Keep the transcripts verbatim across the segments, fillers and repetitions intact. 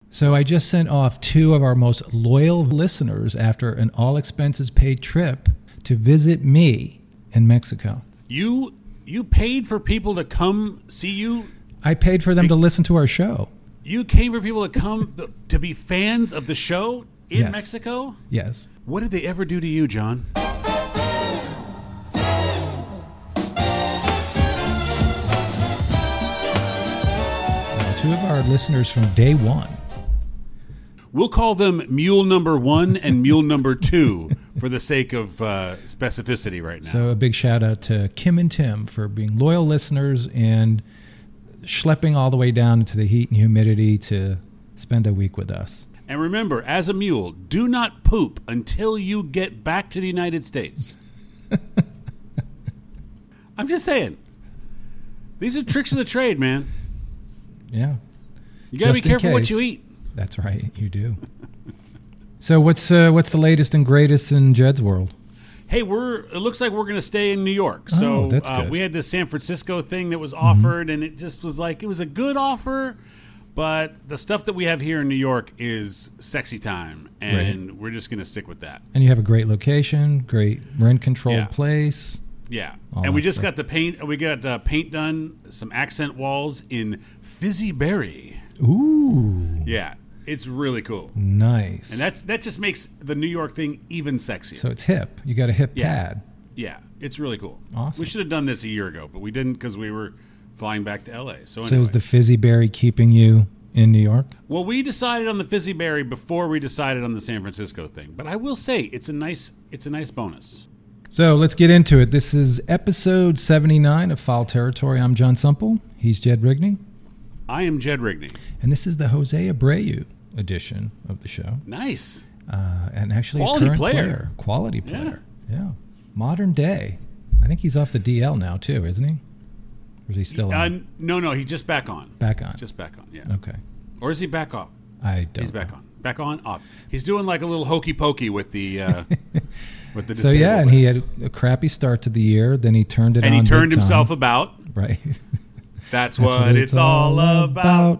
So I just sent off two of our most loyal listeners after an all-expenses-paid trip to visit me in Mexico. You you paid for people to come see you? I paid for them to listen to our show. You came for people to come to be fans of the show in Yes. Mexico? Yes. What did they ever do to you, John? Two of our listeners from day one. We'll call them Mule Number One and Mule Number Two for the sake of uh, specificity right now. So a big shout out to Kim and Tim for being loyal listeners and schlepping all the way down into the heat and humidity to spend a week with us. And remember, as a mule, do not poop until you get back to the United States. I'm just saying. These are tricks of the trade, man. Yeah. You got to be Just in careful what case. you eat. That's right, you do. So what's uh, what's the latest and greatest in Jed's world? Hey, we're. It looks like we're going to stay in New York. So Oh, that's uh, good. we had this San Francisco thing that was offered, and it just was like, it was a good offer, but the stuff that we have here in New York is sexy time, and Right. we're just going to stick with that. And you have a great location, great rent-controlled Yeah. place. Yeah, All and we that just stuff. got the paint. We got uh, paint done, some accent walls in fizzy berry. Ooh, Yeah, it's really cool, nice. and that's that just makes the New York thing even sexier. So it's hip. You got a hip Yeah. pad. Yeah, it's really cool. Awesome. We should have done this a year ago, but we didn't because we were flying back to L A. So, So anyway. is the fizzy berry keeping you in New York? Well, we decided on the fizzy berry before we decided on the San Francisco thing. But I will say it's a nice it's a nice bonus. So let's get into it. This is episode seventy-nine of Foul Territory. I'm John Sumple. He's Jed Rigney. I am Jed Rigney. And this is the Jose Abreu edition of the show. Nice. Uh, and actually Quality a current player. player. Quality player. Yeah. Modern day. I think he's off the D L now too, isn't he? Or is he still Uh, on? no, no, he's just back on. Back on. Just back on, yeah. Okay. Or is he back off? I don't He's back know. on. Back on, off. He's doing like a little hokey pokey with the uh, with the So disabled yeah, and he list. had a crappy start to the year. Then he turned it and on. he turned big time. himself about. Right. That's, what, it's all about.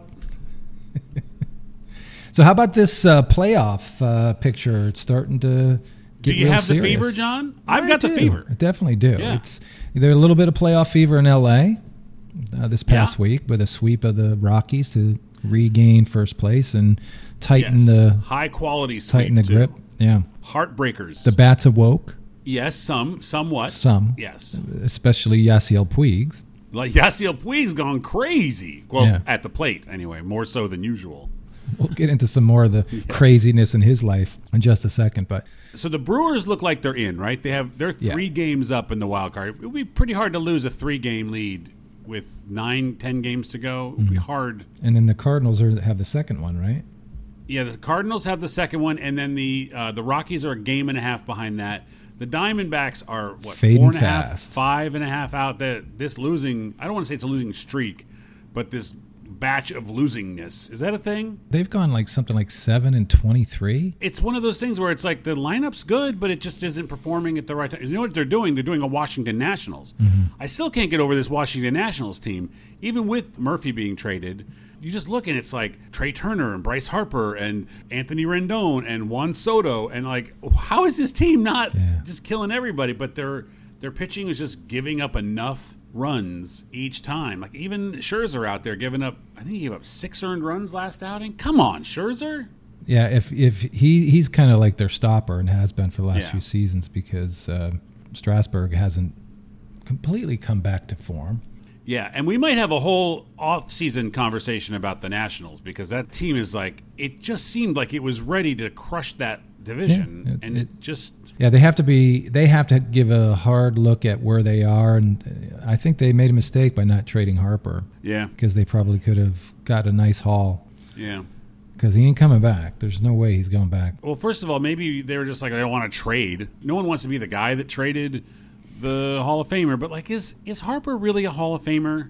So how about this uh, playoff uh, picture? It's starting to get Do you real have the serious. fever, John? I've I got the do. fever. I definitely do. Yeah. It's there's a little bit of playoff fever in L A uh, this past Yeah. week with a sweep of the Rockies to regain first place and tighten Yes. the high quality sweep, tighten the too. grip. Yeah. Heartbreakers. The bats awoke. yes, some, somewhat. Some. Yes. Especially Yasiel Puig. Like Yasiel Puig's gone crazy. Well, Yeah. at the plate anyway, more so than usual. We'll get into some more of the craziness in his life in just a second, but So the Brewers look like they're in, right? They have they're Yeah. three games up in the wild card. It would be pretty hard to lose a three game lead with nine, ten games to go. It would be hard. and then the Cardinals are have the second one, right? Yeah, the Cardinals have the second one, and then the uh, the Rockies are a game and a half behind that. The Diamondbacks are what Fading four and a half, fast. five and a half out. That this losing, I don't want to say it's a losing streak, but this batch of losingness, is that a thing? They've gone like something like seven and twenty-three. It's one of those things where it's like the lineup's good, but it just isn't performing at the right time. You know what they're doing? They're doing a Washington Nationals. I still can't get over this Washington Nationals team, even with Murphy being traded. You just look and it's like Trey Turner and Bryce Harper and Anthony Rendon and Juan Soto, and like, how is this team not Yeah. just killing everybody? But their their pitching is just giving up enough runs each time. Like even Scherzer out there giving up. I think he gave up six earned runs last outing. Come on, Scherzer. Yeah, if if he he's kind of like their stopper and has been for the last Yeah. few seasons because uh, Strasburg hasn't completely come back to form. Yeah, and we might have a whole off-season conversation about the Nationals because that team is like, it just seemed like it was ready to crush that division, Yeah, it- and it, it- just Yeah, they have to be. They have to give a hard look at where they are, and uh, I think they made a mistake by not trading Harper yeah, because they probably could have got a nice haul. yeah. Because he ain't coming back. There's no way he's going back. Well, first of all, maybe they were just like, they don't want to trade. No one wants to be the guy that traded the Hall of Famer, but like, is is Harper really a Hall of Famer?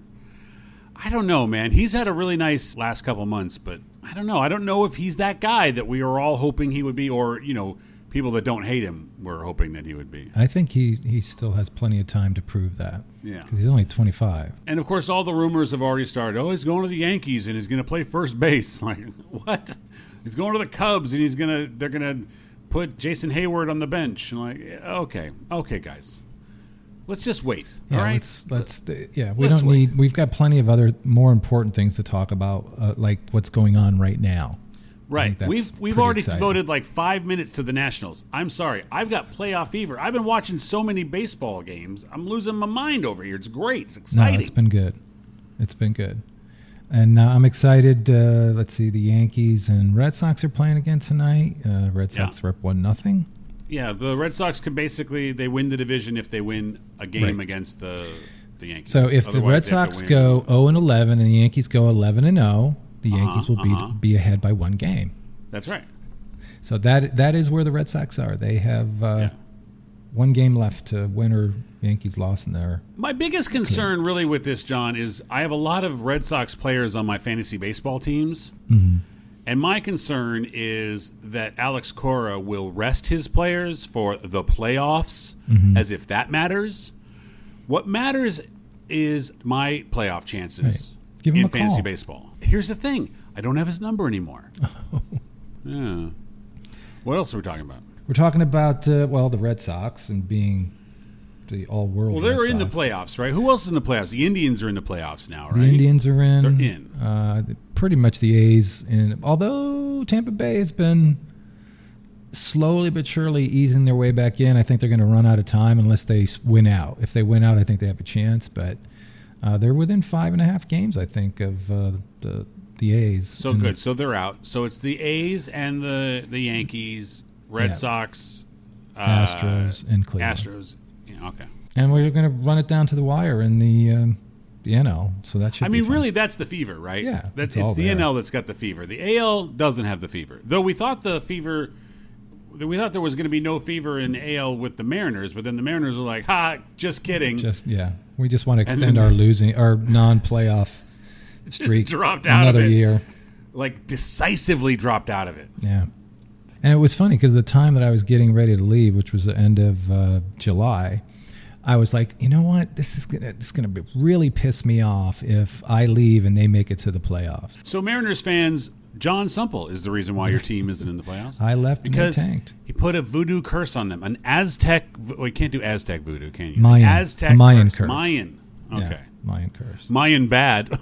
I don't know, man. He's had a really nice last couple months, but I don't know. I don't know if he's that guy that we were all hoping he would be, or, you know, people that don't hate him were hoping that he would be. I think he, he still has plenty of time to prove that. Yeah. Because he's only twenty-five. And, of course, all the rumors have already started. Oh, he's going to the Yankees and he's going to play first base. Like, what? He's going to the Cubs and he's going to they're going to put Jason Hayward on the bench. And like, okay. Okay, guys. Let's just wait. Yeah, all right? Let's, let's, yeah, we Let's don't wait. need, we've got plenty of other more important things to talk about, uh, like what's going on right now. Right. We've we've pretty already exciting. devoted like five minutes to the Nationals. I'm sorry. I've got playoff fever. I've been watching so many baseball games. I'm losing my mind over here. It's great. It's No, exciting. it's been good. It's been good. And uh, I'm excited. Uh, let's see, the Yankees and Red Sox are playing again tonight. Uh, Red Sox Yeah. are up one nothing. Yeah, the Red Sox can basically they win the division if they win a game Right. against the the Yankees. So if the Otherwise, Red they have to Sox win. go oh and eleven and the Yankees go eleven and oh, the Uh-huh, Yankees will be uh-huh. be ahead by one game. That's right. So that that is where the Red Sox are. They have uh, Yeah. one game left to win or Yankees lost in there. My biggest concern really with this, John, is I have a lot of Red Sox players on my fantasy baseball teams. Mm-hmm. And my concern is that Alex Cora will rest his players for the playoffs, Mhm. as if that matters. What matters is my playoff chances Right. Give him in a fantasy call. baseball. Here's the thing. I don't have his number anymore. Yeah. What else are we talking about? We're talking about, uh, well, the Red Sox and being the all-world Well, they're Red in the Sox. playoffs, right? Who else is in the playoffs? The Indians are in the playoffs now, right? The Indians are in. They're in. Uh, pretty much the A's. And although Tampa Bay has been slowly but surely easing their way back in, I think they're going to run out of time unless they s- win out. If they win out, I think they have a chance. But uh, they're within five and a half games, I think, of uh, the the A's. So And good. So they're out. So it's the A's and the the Yankees, Red Yeah. Sox, uh, Astros and Cleveland. Astros. Yeah, okay. And we're going to run it down to the wire in the um, the N L. So that should. I be mean, fun. really, that's the fever, right? Yeah, That's, it's all it's the there. N L that's got the fever. The A L doesn't have the fever. Though we thought the fever, we thought there was going to be no fever in the A L with the Mariners, but then the Mariners were like, "Ha, just kidding." Just yeah, we just want to And extend then- our losing our non-playoff streak dropped out of another it. year. Like decisively dropped out of it. Yeah, and it was funny because the time that I was getting ready to leave, which was the end of uh, July, I was like, you know what, this is gonna this is gonna be really piss me off if I leave and they make it to the playoffs. So Mariners fans, John Sumple is the reason why your team isn't in the playoffs. I left because and they tanked. he put a voodoo curse on them, an Aztec. Well, you can't do Aztec voodoo, can you? Mayan. An Aztec A Mayan curse. curse. Mayan. Okay. Yeah, Mayan curse. Mayan bad.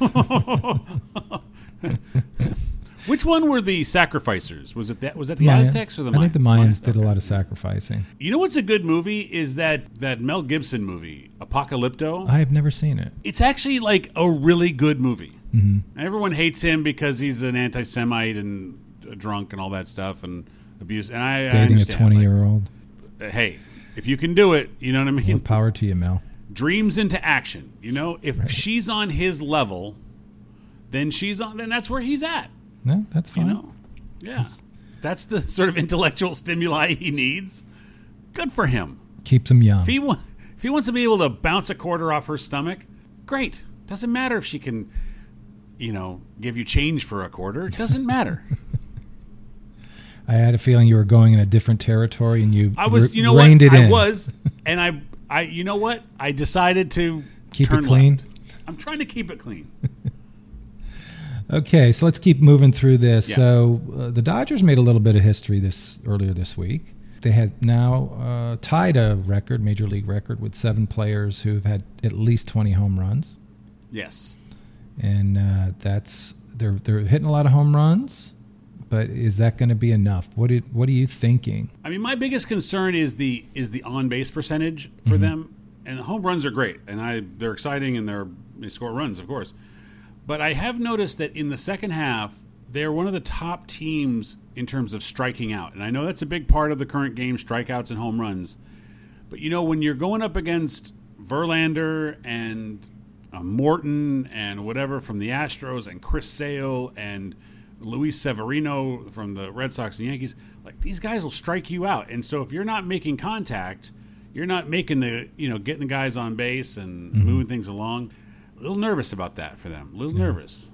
Which one were the sacrificers? Was it that? Was that the Mayans. Aztecs or the Mayans? I think the Mayans did Okay. a lot of sacrificing. You know what's a good movie is that that Mel Gibson movie, Apocalypto. I have never seen it. It's actually like a really good movie. Mm-hmm. Everyone hates him because he's an anti-Semite and a drunk and all that stuff and abuse. And I I Dating a understand, twenty-year-old. like, hey, if you can do it, you know what I mean. More power to you, Mel. Dreams into action. You know, if Right. she's on his level, then she's on. Then that's where he's at. No, that's You fine. know, yeah, that's the sort of intellectual stimuli he needs. Good for him. Keeps him young. If he wa- if he wants to be able to bounce a quarter off her stomach, great. Doesn't matter if she can, you know, give you change for a quarter. It doesn't matter. I had a feeling you were going in a different territory, and you I was, re- you know what? reined it I in. was, and I, I, you know what? I decided to Keep it turn clean? left. I'm trying to keep it clean. Okay, so let's keep moving through this. Yeah. So uh, the Dodgers made a little bit of history this earlier this week. They had now uh, tied a record, major league record, with seven players who've had at least twenty home runs, Yes. and uh, that's they're they're hitting a lot of home runs. But is that going to be enough? What did, what are you thinking? I mean, my biggest concern is the is the on base percentage for Mm-hmm. them. And the home runs are great, and I they're exciting, and they're they score runs, of course. But I have noticed that in the second half, they're one of the top teams in terms of striking out. And I know that's a big part of the current game, strikeouts and home runs. But, you know, when you're going up against Verlander and uh, Morton and whatever from the Astros and Chris Sale and Luis Severino from the Red Sox and Yankees, like these guys will strike you out. And so if you're not making contact, you're not making the, you know, getting the guys on base and Mm-hmm. moving things along. A little nervous about that for them. A little Yeah. nervous.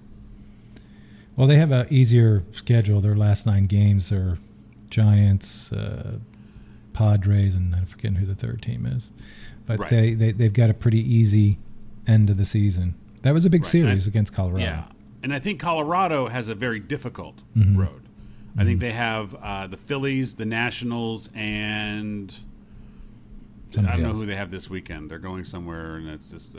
Well, they have an easier schedule. Their last nine games are Giants, uh, Padres, and I'm forgetting who the third team is. But Right. they, they, they've got a pretty easy end of the season. That was a big Right. series And- against Colorado. Yeah, and I think Colorado has a very difficult Mhm. road. I think they have uh, the Phillies, the Nationals, and Somebody I don't know else. who they have this weekend. They're going somewhere, and it's just uh,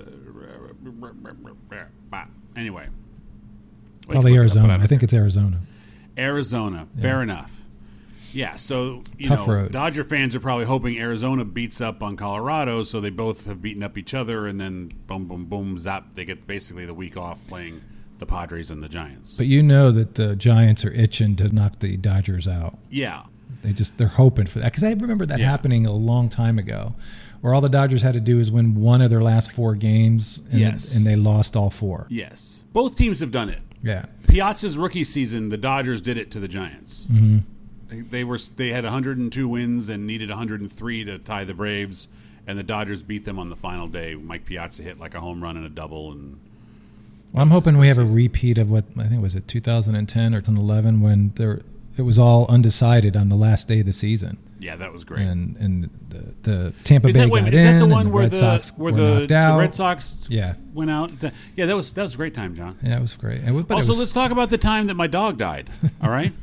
anyway. We can Probably look it up, but Arizona. don't I think care. it's Arizona. Arizona. Fair enough. Yeah, so you Tough know, road. Dodger fans are probably hoping Arizona beats up on Colorado, so they both have beaten up each other, and then boom, boom, boom, zap. They get basically the week off playing the Padres and the Giants. But you know that the Giants are itching to knock the Dodgers out. Yeah, They just they're hoping for that, because I remember that Yeah. happening a long time ago, where all the Dodgers had to do is win one of their last four games, and, Yes. and they lost all four. yes, both teams have done it. Yeah. Piazza's rookie season, the Dodgers did it to the Giants. Mm-hmm. They, they were they had one hundred two wins and needed one hundred three to tie the Braves, and the Dodgers beat them on the final day. Mike Piazza hit like a home run and a double, and Well, I'm That was hoping his we first have a season. repeat of what I think was it two thousand ten or two thousand eleven, when there it was all undecided on the last day of the season, yeah, that was great. and and the, the Tampa Is Bay that, wait, a got minute, is that in, the and one the where Red the Sox where were the, knocked the out. Red Sox Yeah, went out? The- yeah, that was that was a great time, John. yeah, it was great. And, but it also, was, let's talk about the time that my dog died. All right.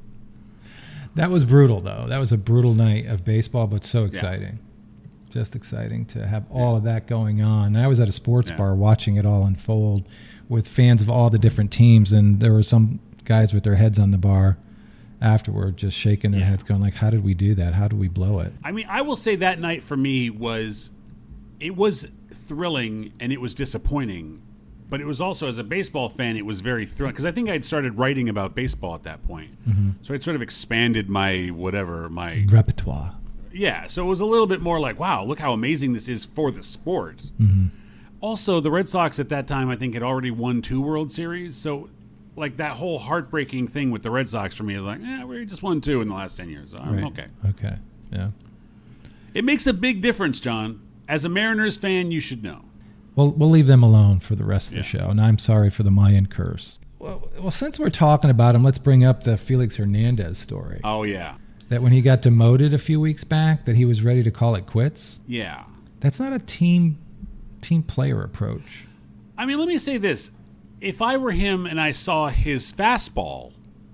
that was brutal, though. That was a brutal night of baseball, but so exciting. Just exciting to have all Yeah. of that going on. I was at a sports Yeah. bar watching it all unfold with fans of all the different teams, and there were some guys with their heads on the bar afterward, just shaking their Yeah. heads, going like, how did we do that? How did we blow it? I mean, I will say that night for me was, it was thrilling and it was disappointing, but it was also, as a baseball fan, it was very thrilling because I think I'd started writing about baseball at that point, Mm-hmm. so I'd sort of expanded my whatever my Repertoire. yeah. So it was a little bit more like, wow, look how amazing this is for the sport. Mm-hmm. Also, the Red Sox at that time, I think, had already won two World Series, so like that whole heartbreaking thing with the Red Sox for me is like, yeah, we just won two in the last ten years. So I'm Right. okay. Okay. Yeah. It makes a big difference, John. As a Mariners fan, you should know. Well, we'll leave them alone for the rest of the Yeah. show, and I'm sorry for the Mayan curse. Well, well, since we're talking about him, let's bring up the Felix Hernandez story. Oh, yeah. That when he got demoted a few weeks back, that he was ready to call it quits. Yeah. That's not a team team player approach. I mean, let me say this. If I were him and I saw his fastball,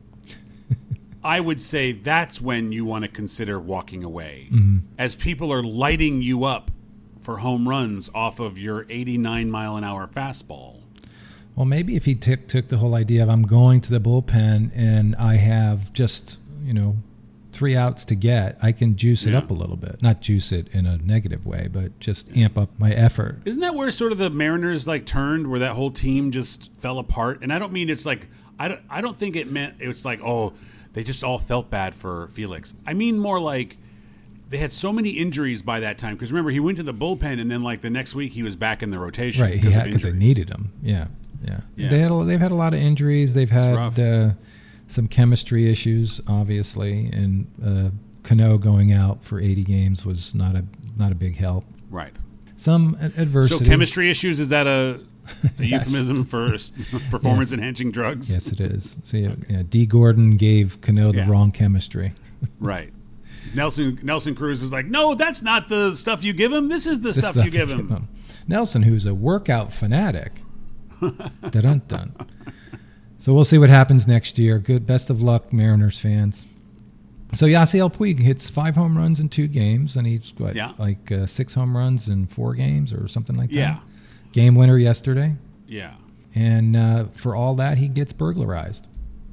I would say that's when you want to consider walking away. Mm-hmm. As people are lighting you up for home runs off of your eighty-nine mile an hour fastball. Well, maybe if he t- took the whole idea of I'm going to the bullpen and I have just, you know, three outs to get, I can juice it Yeah. up a little bit. Not juice it in a negative way, but just amp up my effort. Isn't that where sort of the Mariners like turned, where that whole team just fell apart? And I don't mean it's like I don't I don't think it meant it's like, oh, they just all felt bad for Felix. I mean more like they had so many injuries by that time, because remember he went to the bullpen and then like the next week he was back in the rotation Right, because of because they injuries. needed him. Yeah, yeah. Yeah. They had a, they've had a lot of injuries. They've rough. had uh, some chemistry issues, obviously, and uh, Cano going out for eighty games was not a not a big help. Right. Some ad- adversity. So chemistry issues, is that a, a Yes. euphemism for performance enhancing drugs? Yes, it is. See, okay. yeah, D. Gordon gave Cano the Yeah. wrong chemistry. Right. Nelson Nelson Cruz is like, no, that's not the stuff you give him. This is the This stuff, you give him. him. Nelson, who's a workout fanatic. dun dun. So we'll see what happens next year. Good, best of luck, Mariners fans. So Yasiel Puig hits five home runs in two games, and he's what, Yeah. like uh, six home runs in four games or something like that. Yeah. Game winner yesterday, Yeah. and uh, for all that, he gets burglarized.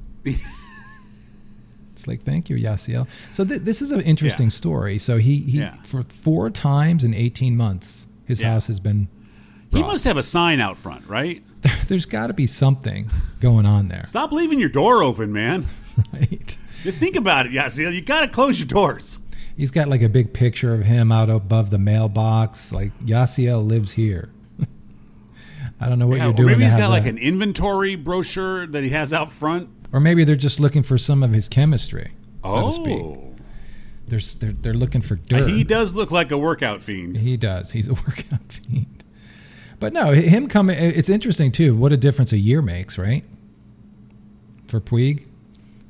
It's like, thank you, Yasiel. So th- this is an interesting Yeah. story. So he, he Yeah. for four times in eighteen months, his Yeah. house has been He robbed. must have a sign out front, right? There's got to be something going on there, Stop leaving your door open, man. right? You think about it, Yasiel. You got to close your doors. He's got like a big picture of him out above the mailbox, like Yasiel lives here. I don't know what Yeah, you're or doing. maybe to he's have got like that. an inventory brochure that he has out front. Or maybe they're just looking for some of his chemistry, so oh, to speak. They're, they're they're looking for dirt. he does look like a workout fiend. He does. He's a workout fiend. But no, him coming. It's interesting too. What a difference a year makes, right? For Puig.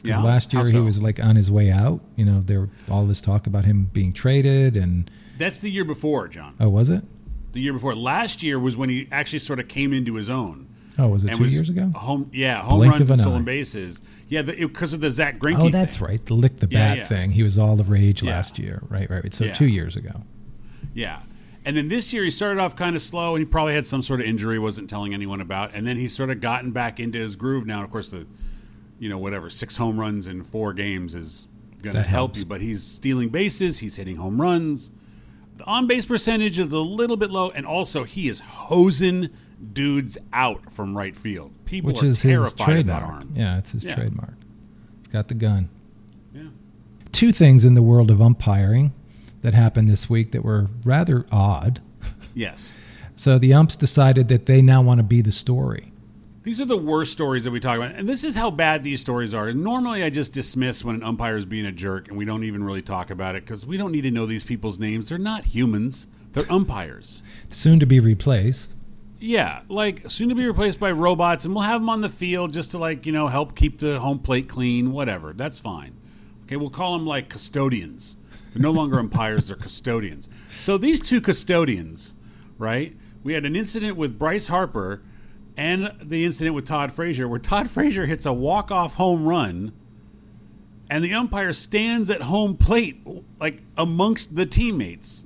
Because Yeah? last year How he so? was like on his way out. You know, there were all this talk about him being traded, and That's the year before, John. oh, was it? The year before. Last year was when he actually sort of came into his own. Oh, was it And two was years ago? Home, yeah, home Blink runs of and an stolen eye. bases. Yeah, because of the Zach Greinke Oh, that's thing. right. The lick the Yeah, bat yeah. thing. He was all the rage Yeah. last year. Right, right. So Yeah. two years ago. Yeah. And then this year he started off kind of slow, and he probably had some sort of injury, wasn't telling anyone about. And then he's sort of gotten back into his groove now. Of course, the, you know, whatever, six home runs in four games is going to That help helps. you. But he's stealing bases. He's hitting home runs. The on-base percentage is a little bit low. And also, he is hosing dudes out from right field. People Which are is his terrified of that trademark. arm. Yeah, it's his Yeah. trademark. It's got the gun. Yeah. Two things in the world of umpiring that happened this week that were rather odd. Yes. So the umps decided that they now want to be the story. These are the worst stories that we talk about. And this is how bad these stories are. And normally I just dismiss when an umpire is being a jerk and we don't even really talk about it because we don't need to know these people's names. They're not humans. They're umpires. Soon to be replaced. Yeah, like soon to be replaced by robots, and we'll have them on the field just to, like, you know, help keep the home plate clean, whatever. That's fine. Okay, we'll call them like custodians. They're no longer umpires, they're custodians. So these two custodians, right? We had an incident with Bryce Harper and the incident with Todd Frazier where Todd Frazier hits a walk-off home run and the umpire stands at home plate like amongst the teammates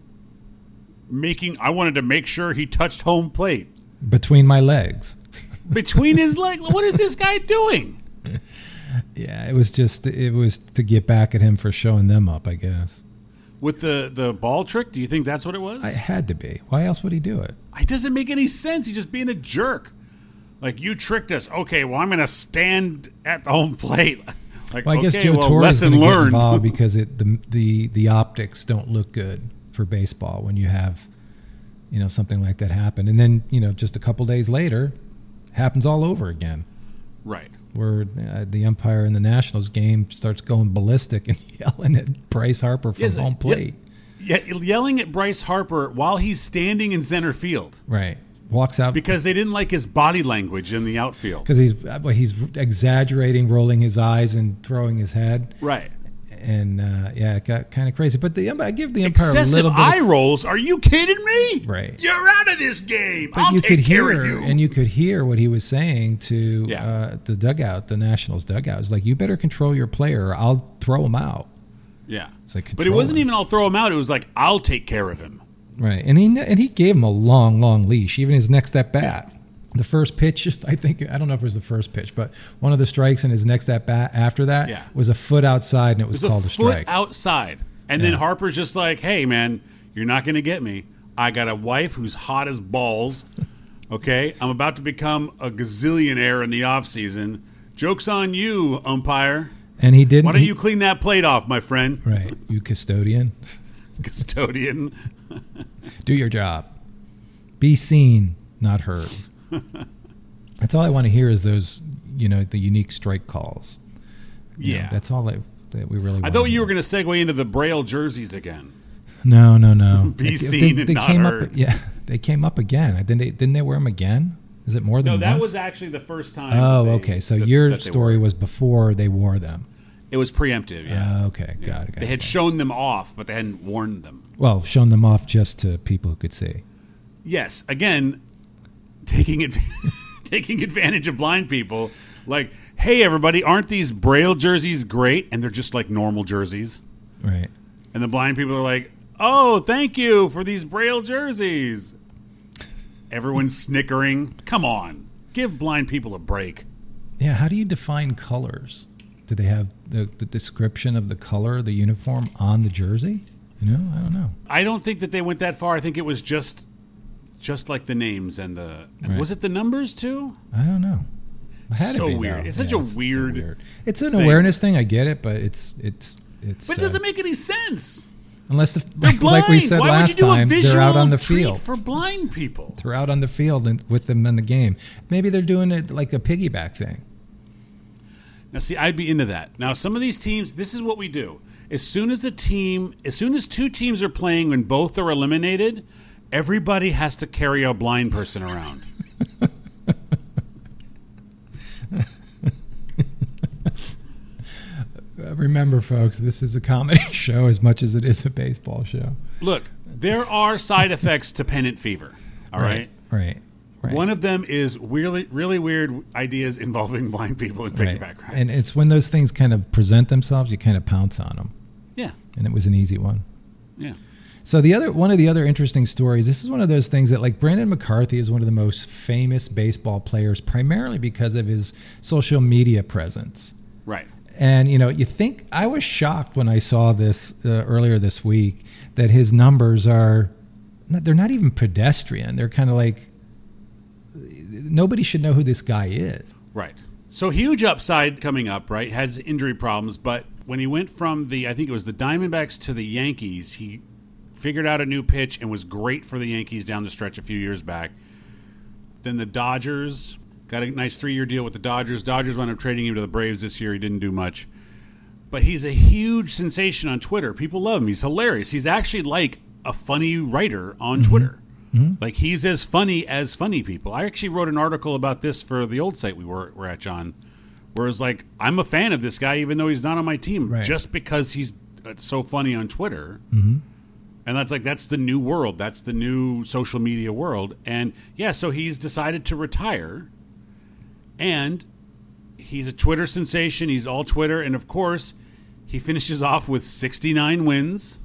making I wanted to make sure he touched home plate. Between my legs. Between his legs. What is this guy doing? Yeah, it was just, it was to get back at him for showing them up, I guess. With the, the ball trick? Do you think that's what it was? It had to be. Why else would he do it? It doesn't make any sense. He's just being a jerk. Like, you tricked us. Okay, well, I'm going to stand at the home plate. Like, Well, I guess okay, Joe well, Torre is lesson going to get learned. involved because it, the, the, the optics don't look good for baseball when you have, you know, something like that happen. And then, you know, just a couple days later, happens all over again. Right. Where uh, the umpire in the Nationals game starts going ballistic and yelling at Bryce Harper from Yes, home plate. Yeah, yelling at Bryce Harper while he's standing in center field Right. Walks out because they didn't like his body language in the outfield. because he's well, he's exaggerating, rolling his eyes and throwing his head. Right. And uh, yeah, it got kind of crazy. But the umpire, I give the umpire a Excessive little bit. eye Of, rolls? Are you kidding me? Right. You're out of this game. but I'll you take could care hear, of you. and you could hear what he was saying to Yeah. uh, the dugout, the Nationals dugout. It's like, you better control your player, or I'll throw him out. Yeah. It's like, But it control wasn't him. even I'll throw him out. It was like, I'll take care of him. Right, and he and he gave him a long, long leash. Even his next at bat, the first pitch, I think I don't know if it was the first pitch, but one of the strikes in his next at bat after that Yeah. was a foot outside, and it was It was called a a foot strike. outside. And Yeah. then Harper's just like, hey, man, you're not going to get me. I got a wife who's hot as balls. Okay? I'm about to become a gazillionaire in the offseason. Joke's on you, umpire. And he didn't. Why don't he- you clean that plate off, my friend? Right, you custodian, Custodian. do your job. Be seen, not heard. That's all I want to hear is those, you know, the unique strike calls. You know, Yeah. that's all that, that we really. I want thought to you hear. were going to segue into the Braille jerseys again. No, no, no. Be They- seen they, and they not came heard. Up, yeah, they came up again. Didn't they? Didn't they wear them again? Is it more than No, that once? was actually the first time. Oh, they- okay. So that- your that they story wore. was before they wore them. It was preemptive, yeah. Oh, okay, Yeah. got it. Got They it, had got it. shown them off, but they hadn't warned them. Well, shown them off just to people who could see. Yes, again, taking it, taking advantage of blind people. Like, hey, everybody, aren't these Braille jerseys great? And they're just like normal jerseys. Right. And the blind people are like, oh, thank you for these Braille jerseys. Everyone's snickering. Come on, give blind people a break. Yeah. How do you define colors? Do they have the, the description of the color of the uniform on the jersey? You know, I don't know. I don't think that they went that far. I think it was just, just like the names and the. Right. Was it the numbers too? I don't know. It had to So be, weird. though. It's such Yeah, a weird It's an thing. awareness thing. I get it, but it's it's it's. But it uh, doesn't make any sense. unless the, They're like, blind. like we said Why last would you do time, a visual they're out on the treat field. for blind people? They're out on the field and with them in the game. Maybe they're doing it like a piggyback thing. Now, see, I'd be into that. Now, some of these teams, this is what we do. As soon as a team, as soon as two teams are playing and both are eliminated, everybody has to carry a blind person around. Remember, folks, this is a comedy show as much as it is a baseball show. Look, there are side effects to pennant fever. All right, right. right. Right. One of them is really, really weird ideas involving blind people in piggyback right. rides. And it's when those things kind of present themselves, you kind of pounce on them. Yeah. And it was an easy one. Yeah. So the other one of the other interesting stories, this is one of those things that, like, Brandon McCarthy is one of the most famous baseball players, primarily because of his social media presence. Right. And, you know, you think, I was shocked when I saw this uh, earlier this week, that his numbers are, they're not even pedestrian. They're kind of like, nobody should know who this guy is. Right. So huge upside coming up, right? Has injury problems, but when he went from the, I think it was the Diamondbacks to the Yankees, he figured out a new pitch and was great for the Yankees down the stretch a few years back. Then the Dodgers, got a nice three-year deal with the Dodgers. Dodgers wound up trading him to the Braves this year. He didn't do much. But he's a huge sensation on Twitter. People love him. He's hilarious. He's actually like a funny writer on mm-hmm. Twitter. Mm-hmm. Like, he's as funny as funny people. I actually wrote an article about this for the old site we were, were at, John, where it's like, I'm a fan of this guy even though he's not on my team, right. just because he's so funny on Twitter. Mm-hmm. And that's like, that's the new world. That's the new social media world. And, yeah, so he's decided to retire. And he's a Twitter sensation. He's all Twitter. And, of course, he finishes off with sixty-nine wins,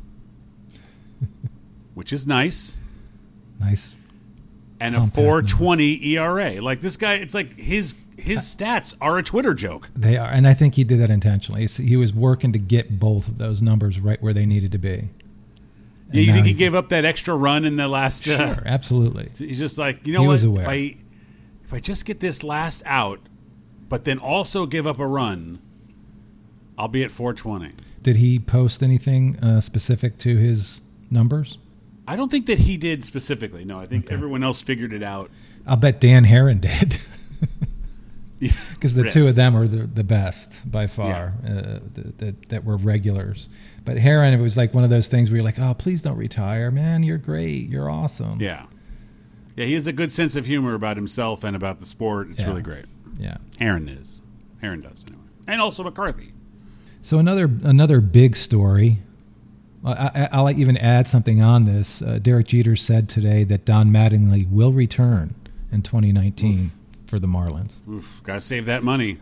which is nice. Nice. And a four twenty E R A. Like, this guy, it's like his his stats are a Twitter joke. They are. And I think he did that intentionally. He was working to get both of those numbers right where they needed to be. And yeah, you think he, he gave up that extra run in the last... Sure, uh, absolutely. He's just like, you know he what? Was aware. If I, if I just get this last out, but then also give up a run, I'll be at four twenty. Did he post anything uh, specific to his numbers? I don't think that he did specifically. No, I think okay. everyone else figured it out. I'll bet Dan Herron did. Yeah, because the yes. two of them are the, the best by far yeah. uh, that, that, that were regulars. But Herron, it was like one of those things where you're like, oh, please don't retire. Man, you're great. You're awesome. Yeah. Yeah, he has a good sense of humor about himself and about the sport. It's yeah. really great. Yeah. Herron is. Herron does, anyway. And also McCarthy. So another another big story. I, I'll even add something on this. Uh, Derek Jeter said today that Don Mattingly will return in twenty nineteen Oof. for the Marlins. Oof, gotta save that money.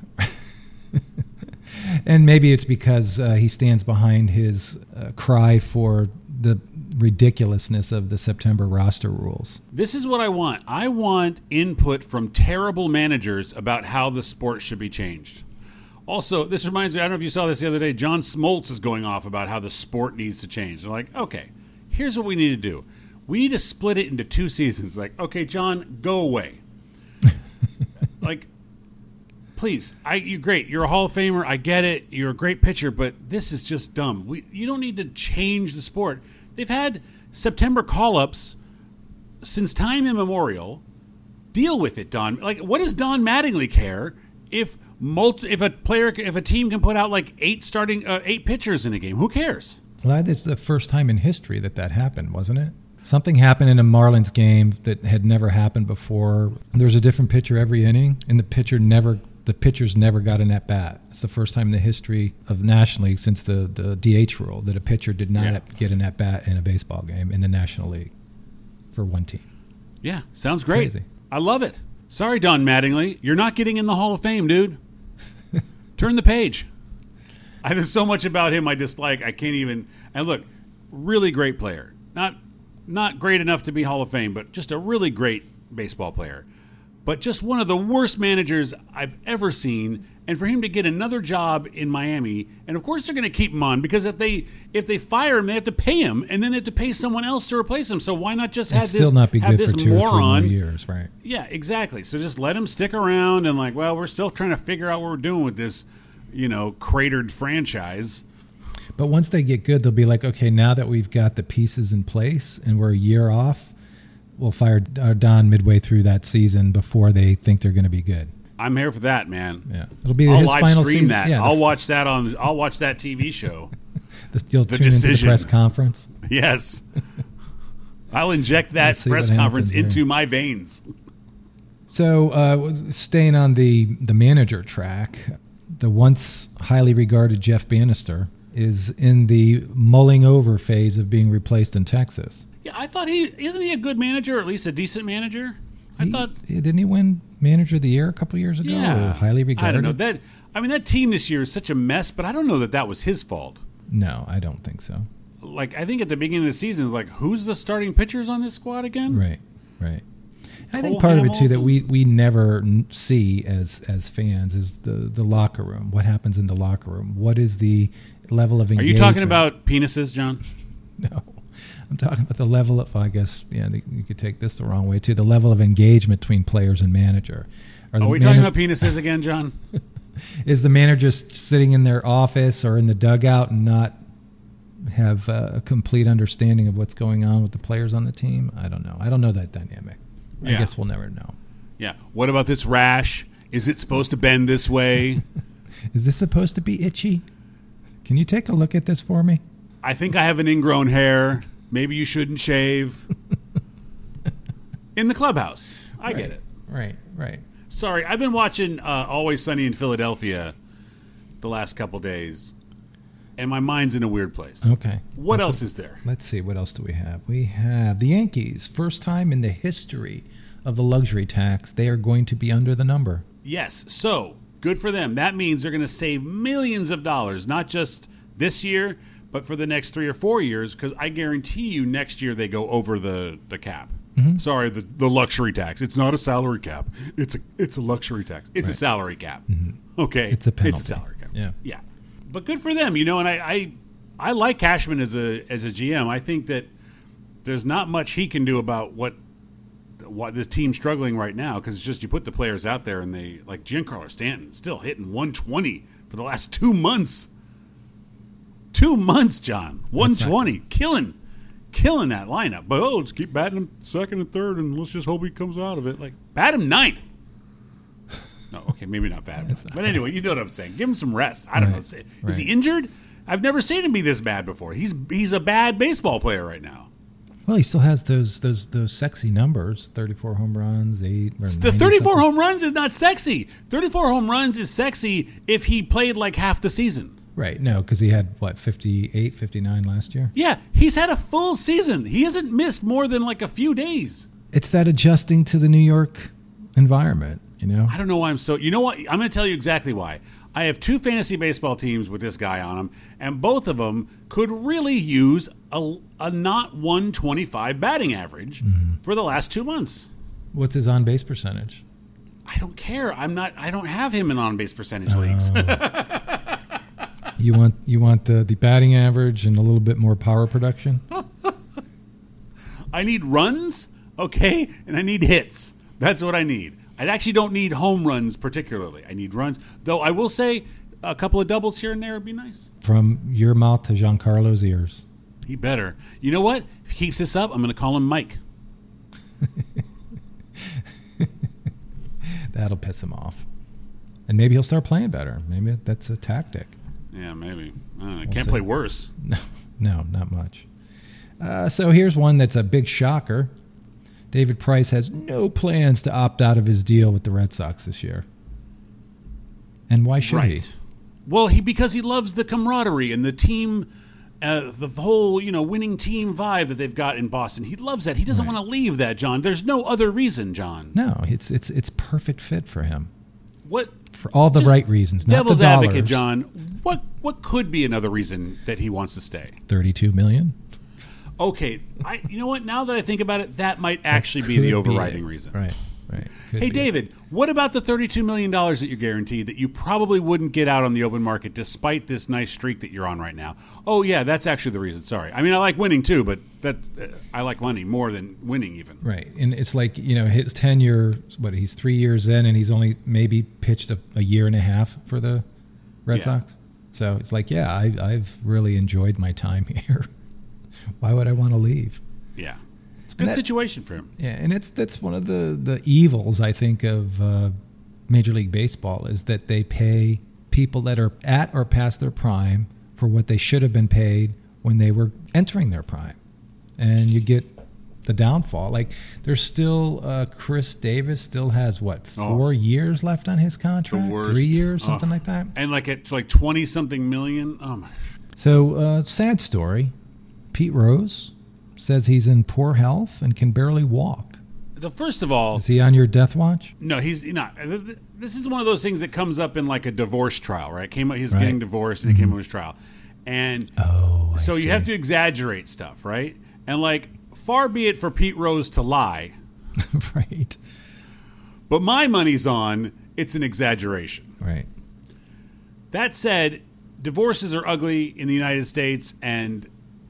And maybe it's because uh, he stands behind his uh, cry for the ridiculousness of the September roster rules. This is what I want. I want input from terrible managers about how the sport should be changed. Also, this reminds me, I don't know if you saw this the other day, John Smoltz is going off about how the sport needs to change. They're like, okay, here's what we need to do. We need to split it into two seasons. Like, okay, John, go away. Like, please, I, you're great. You're a Hall of Famer. I get it. You're a great pitcher, but this is just dumb. We, you don't need to change the sport. They've had September call-ups since time immemorial. Deal with it, Don. Like, what does Don Mattingly care if multi, if a player, if a team can put out like eight starting uh, eight pitchers in a game? Who cares? Well, that's the first time in history that that happened, wasn't it? Something happened in a Marlins game that had never happened before. There's a different pitcher every inning, and the pitcher never, the pitchers never got an at bat. It's the first time in the history of National League since the, the D H rule that a pitcher did not yeah. get an at bat in a baseball game in the National League for one team. Yeah, sounds great. Crazy. I love it. Sorry, Don Mattingly, you're not getting in the Hall of Fame, dude. Turn the page. I, there's so much about him I dislike. I can't even. And look, really great player. Not not great enough to be Hall of Fame, but just a really great baseball player. But just one of the worst managers I've ever seen. And for him to get another job in Miami, and of course they're going to keep him on because if they if they fire him, they have to pay him, and then they have to pay someone else to replace him. So why not just have It'd this still not be have good this for two moron? or three more years, right? Yeah, exactly. So just let him stick around and like, well, we're still trying to figure out what we're doing with this, you know, cratered franchise. But once they get good, they'll be like, okay, now that we've got the pieces in place and we're a year off, we'll fire Don midway through that season before they think they're going to be good. I'm here for that, man. Yeah, it'll be I'll his live final stream season. that. Yeah, I'll the, watch that on. I'll watch that T V show. the, you'll the tune decision. into the press conference. Yes, I'll inject that We'll press conference happens, into yeah. my veins. So, uh, staying on the the manager track, the once highly regarded Jeff Bannister is in the mulling over phase of being replaced in Texas. Yeah, I thought he isn't he a good manager, or at least a decent manager? I he, thought didn't he win Manager of the Year a couple years ago? Yeah, or highly regarded. I don't know that. I mean, that team this year is such a mess, but I don't know that that was his fault. No, I don't think so. Like, I think at the beginning of the season, like, who's the starting pitchers on this squad again? Right, right. And I think Cole part of it too Hamels that we, we never n- see as as fans is the, the locker room. What happens in the locker room? What is the level of Are engagement? you talking about penises, John? No, I'm talking about the level of. Well, I guess yeah, the, you could take this the wrong way too. The level of engagement between players and manager. Are, Are we talking about penises again, John? Is the manager just sitting in their office or in the dugout and not have uh, a complete understanding of what's going on with the players on the team? I don't know. I don't know that dynamic. I Yeah. guess we'll never know. Yeah. What about this rash? Is it supposed to bend this way? Is this supposed to be itchy? Can you take a look at this for me? I think I have an ingrown hair. Maybe you shouldn't shave. In the clubhouse. I right, get it. Right, right. Sorry, I've been watching uh, Always Sunny in Philadelphia the last couple days, and my mind's in a weird place. Okay. What Let's else a, is there? Let's see. What else do we have? We have the Yankees. First time in the history of the luxury tax, they are going to be under the number. Yes, so good for them. That means they're going to save millions of dollars, not just this year, but for the next three or four years, because I guarantee you next year they go over the, the cap. Mm-hmm. Sorry, the, the luxury tax. It's not a salary cap. It's a it's a luxury tax. It's right. a salary cap. Mm-hmm. Okay, it's a penalty. It's a salary cap. Yeah, yeah. But good for them, you know. And I, I I like Cashman as a as a G M. I think that there's not much he can do about what what this team's struggling right now, because it's just you put the players out there and they like Giancarlo Stanton still hitting one twenty for the last two months. Two months, John. one twenty, killing. Killing that lineup. But, oh, let's keep batting him second and third, and let's just hope he comes out of it. Like, bat him ninth. No, okay, maybe not bat him. But anyway, you know what I'm saying. Give him some rest. I don't right. know. Is right. he injured? I've never seen him be this bad before. He's he's a bad baseball player right now. Well, he still has those those those sexy numbers: thirty-four home runs, eight. Or the thirty-four home runs is not sexy. thirty-four home runs is sexy if he played like half the season. Right, no, because he had, what, fifty-eight, fifty-nine last year? Yeah, he's had a full season. He hasn't missed more than like a few days. It's that adjusting to the New York environment, you know? I don't know why I'm so... You know what? I'm going to tell you exactly why. I have two fantasy baseball teams with this guy on them, and both of them could really use a, a not one twenty-five batting average mm-hmm. for the last two months. What's his on-base percentage? I don't care. I'm not... I don't have him in on-base percentage oh. leagues. You want you want the, the batting average and a little bit more power production? I need runs, okay, and I need hits. That's what I need. I actually don't need home runs particularly. I need runs. Though I will say a couple of doubles here and there would be nice. From your mouth to Giancarlo's ears. He better. You know what? If he keeps this up, I'm going to call him Mike. That'll piss him off. And maybe he'll start playing better. Maybe that's a tactic. Yeah, maybe. I don't know. We'll can't see. Play worse. No, no, not much. Uh, so here's one that's a big shocker. David Price has no plans to opt out of his deal with the Red Sox this year. And why should right. he? Well, he because he loves the camaraderie and the team, uh, the whole you know winning team vibe that they've got in Boston. He loves that. He doesn't right. want to leave that, John. There's no other reason, John. No, it's it's it's perfect fit for him. What? For all the right reasons, not devil's the dollars. advocate, John. What what could be another reason that he wants to stay? Thirty-two million. Okay, I you know what? Now that I think about it, that might actually be the overriding be reason. Right, right. Could hey, be. David, what about the thirty-two million dollars that you're guaranteed that you probably wouldn't get out on the open market despite this nice streak that you're on right now? Oh, yeah, that's actually the reason. Sorry. I mean, I like winning too, but that's, uh, I like money more than winning even. Right, and it's like, you know, his tenure, what, he's three years in, and he's only maybe pitched a, a year and a half for the Red yeah. Sox. So it's like, yeah, I, I've really enjoyed my time here. Why would I want to leave? Yeah. It's a good that, situation for him. Yeah, and it's that's one of the, the evils, I think, of uh, Major League Baseball is that they pay people that are at or past their prime for what they should have been paid when they were entering their prime. And you get the downfall. Like there's still uh, Chris Davis still has what four Oh. years left on his contract, worst. three years, something Oh. like that. And like at like twenty something million. Oh my. So uh, sad story. Pete Rose says he's in poor health and can barely walk. The first of all, Is he on your death watch? no, he's not. This is one of those things that comes up in like a divorce trial, right? Came up, he's Right. getting divorced, and he came up with his trial, and Oh, I so see. you have to exaggerate stuff, right? And like, far be it for Pete Rose to lie, right, but my money's on it's an exaggeration. right. That said, divorces are ugly in the United States, and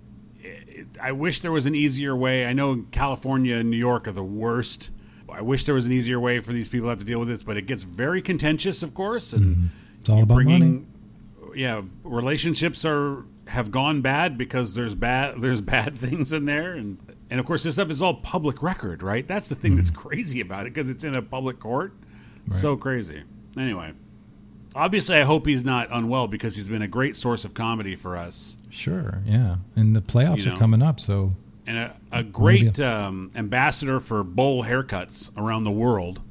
it, I wish there was an easier way. I know California and New York are the worst. I wish there was an easier way for these people to have to deal with this, but it gets very contentious, of course, and Mm-hmm. It's all you're about bringing, yeah, relationships are have gone bad because there's bad there's bad things in there, and and of course this stuff is all public record, right? That's the thing that's crazy about it because it's in a public court. So crazy. Anyway, obviously I hope he's not unwell because he's been a great source of comedy for us Sure, yeah. And the playoffs You know. are coming up, so and a, a great um, ambassador for bowl haircuts around the world.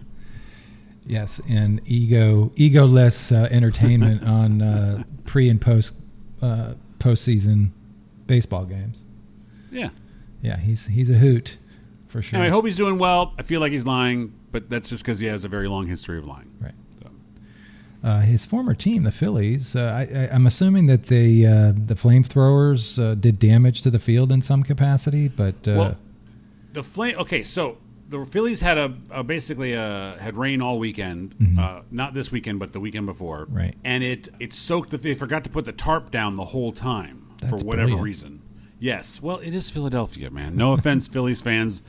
yes, and ego egoless uh, entertainment on uh, pre and post uh, postseason baseball games. Yeah. Yeah, he's he's a hoot for sure. Anyway, I hope he's doing well. I feel like he's lying, but that's just because he has a very long history of lying. Right. So. Uh, his former team, the Phillies, uh, I, I, I'm assuming that they, uh, the flamethrowers uh, did damage to the field in some capacity, but uh, Well, the flame. Okay, so the Phillies had a, a basically a, had rain all weekend. Uh, not this weekend, but the weekend before. Right. And it it soaked. The, they forgot to put the tarp down the whole time That's for whatever brilliant. reason. Yes. Well, it is Philadelphia, man. No offense, Phillies fans.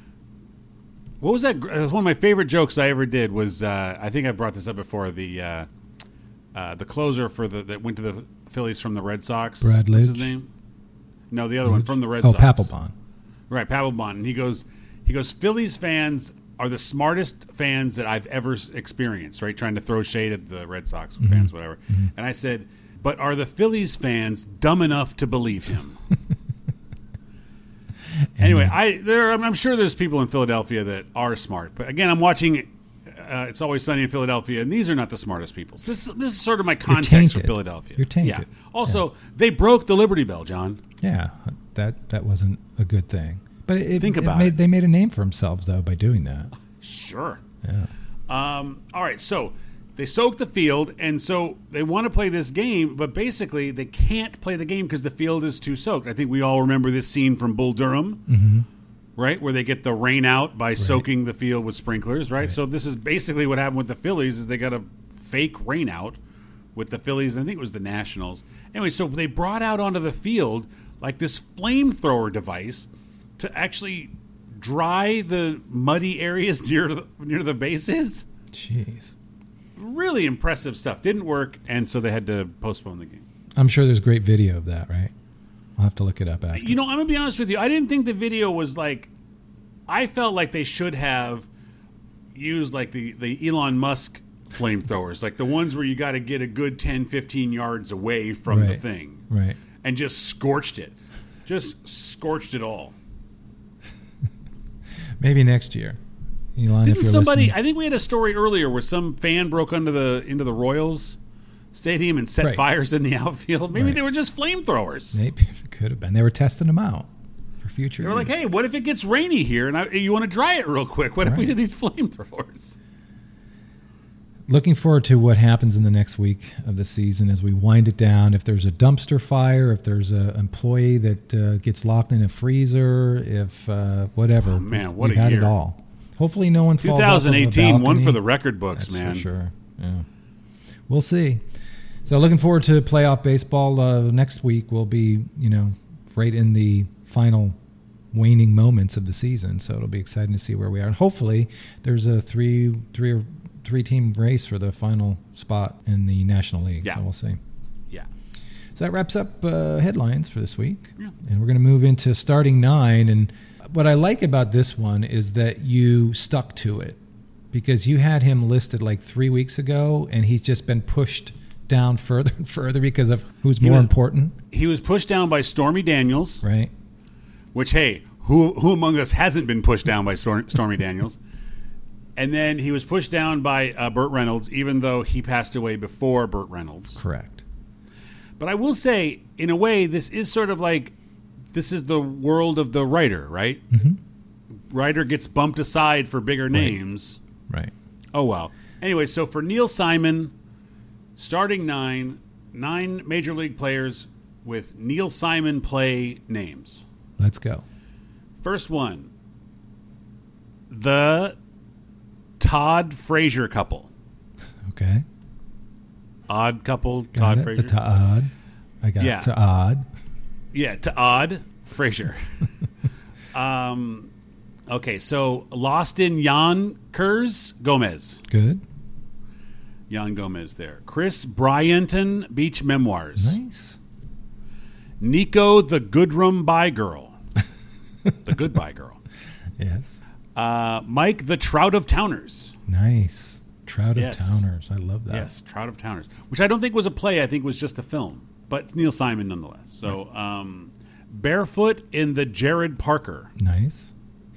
What was that? It was one of my favorite jokes I ever did. Was uh, I think I brought this up before. The uh, uh, the closer for the that went to the Phillies from the Red Sox. Brad What's his Lidge? name? No, the other one from the Red oh, Sox. Papelbon. Right, Papelbon. And he goes, he goes. Phillies fans are the smartest fans that I've ever s- experienced. Right, trying to throw shade at the Red Sox Mm-hmm. fans, whatever. And I said, but are the Phillies fans dumb enough to believe him? Anyway, I there I'm, I'm sure there's people in Philadelphia that are smart, but again, I'm watching. Uh, it's Always Sunny in Philadelphia, and these are not the smartest people. This this is sort of my context for tainted. Philadelphia. You're tainted. Yeah. Also, they broke the Liberty Bell, John. Yeah, that that wasn't a good thing. But it, Think it about made, it. They made a name for themselves though by doing that. Sure. Yeah. Um, all right, so they soak the field, and so they want to play this game, but basically they can't play the game because the field is too soaked. I think we all remember this scene from Bull Durham, Mm-hmm. right, where they get the rain out by soaking the field with sprinklers, right? So this is basically what happened with the Phillies is they got a fake rain out with the Phillies, and I think it was the Nationals. Anyway, so they brought out onto the field like this flamethrower device to actually dry the muddy areas near the, near the bases. Jeez. Really impressive stuff. Didn't work, and so they had to postpone the game. I'm sure there's great video of that, right? I'll have to look it up after. You know, I'm going to be honest with you. I didn't think the video was like... I felt like they should have used like the, the Elon Musk flamethrowers, like the ones where you got to get a good ten, fifteen yards away from the Right. thing. Right. And just scorched it. Just scorched it all. Maybe next year. Elon, if Didn't you're somebody... listening. I think we had a story earlier where some fan broke into the into the Royals Stadium and set Right. fires in the outfield. Maybe Right. they were just flamethrowers. Maybe it could have been. They were testing them out for future. They were like, use. hey, what if it gets rainy here and I, you want to dry it real quick? What if we Right. did these flamethrowers? Looking forward to what happens in the next week of the season as we wind it down. If there's a dumpster fire, if there's an employee that uh, gets locked in a freezer, if uh, whatever. Oh, man, We've- what we've a had year. it all. Hopefully no one falls off of a twenty eighteen, one balcony. for the record books, That's man. for sure. Yeah. We'll see. So looking forward to playoff baseball. Uh, next week we'll be, you know, right in the final waning moments of the season. So it'll be exciting to see where we are. And hopefully there's a three, three or three team race for the final spot in the National League. Yeah. So we'll see. Yeah. So that wraps up uh, headlines for this week. Yeah. And we're going to move into starting nine. And what I like about this one is that you stuck to it because you had him listed like three weeks ago and he's just been pushed down further and further because of who's He more was- important, He was pushed down by Stormy Daniels, right? which, hey, who who among us hasn't been pushed down by Storm, Stormy Daniels? And then he was pushed down by uh, Burt Reynolds, even though he passed away before Burt Reynolds. Correct. But I will say, in a way, this is sort of like, this is the world of the writer, right? Mm-hmm. Writer gets bumped aside for bigger names. Right. Oh, well. Anyway, so for Neil Simon, starting nine, nine Major League players with Neil Simon play names. Let's go. First one, the Todd Frazier couple. Okay. Odd couple, Got Todd it. Frazier. The Todd. I got Yeah. it. To odd. Yeah, to Odd Frazier. um, okay, so lost in Jan Kurz Gomez. Good. Jan Gomez there. Chris Bryanton, Beach Memoirs. Nice. Nico, the Goodrum Bye Girl. The Goodbye Girl. Yes. Uh, Mike, the Trout of Towners. Nice. Trout Yes. of Towners. I love that. Yes, Trout of Towners. Which I don't think was a play. I think was just a film. But it's Neil Simon nonetheless. So, um, Barefoot in the Jared Parker. Nice.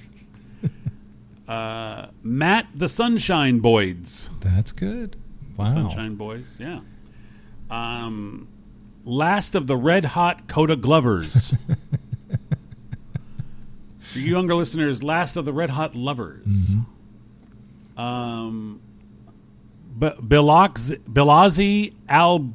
Uh, Matt, the Sunshine Boyds. That's good. Wow. Sunshine Boys, yeah. Um, last of the Red Hot Coda Glovers. For you younger listeners, last of the Red Hot Lovers. Mm-hmm. Um, B- Bilox- Bilazi Al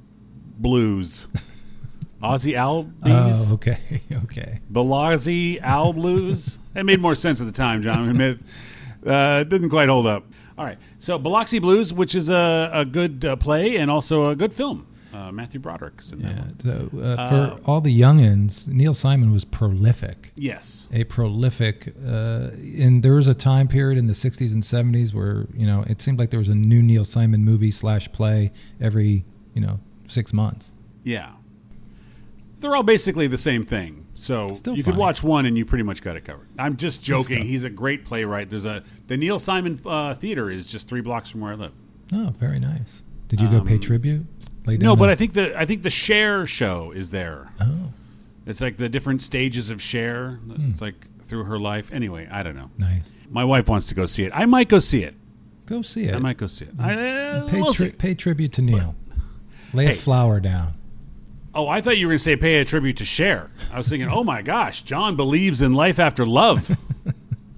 Blues. Ozzy Albies? Oh, okay. Okay. Bilazi Al Blues. That made more sense at the time, John. I admit, uh, it didn't quite hold up. All right. So Biloxi Blues, which is a, a good uh, play and also a good film. Uh, Matthew Broderick's in that Yeah. one. So uh, Uh, for all the youngins, Neil Simon was prolific. Yes. A prolific, uh, and there was a time period in the sixties and seventies where, you know, it seemed like there was a new Neil Simon movie slash play every, you know, six months. Yeah. They're all basically the same thing. So Still you fine. could watch one and you pretty much got it covered. I'm just joking. stuff. He's a great playwright. There's a the Neil Simon uh, Theater is just three blocks from where I live. Oh, very nice. Did you go pay Um, tribute? Lay No, down but a- I think the I think the Cher show is there. Oh, It's like the different stages of Cher. Hmm. It's like through her life. Anyway, I don't know. nice. My wife wants to go see it. I might go see it. Go see it. I might go see it. I, uh, pay, we'll tri- see. pay tribute to Neil. Lay Hey. a flower down. Oh, I thought you were going to say pay a tribute to Cher. I was thinking, oh my gosh, John believes in life after love. Uh,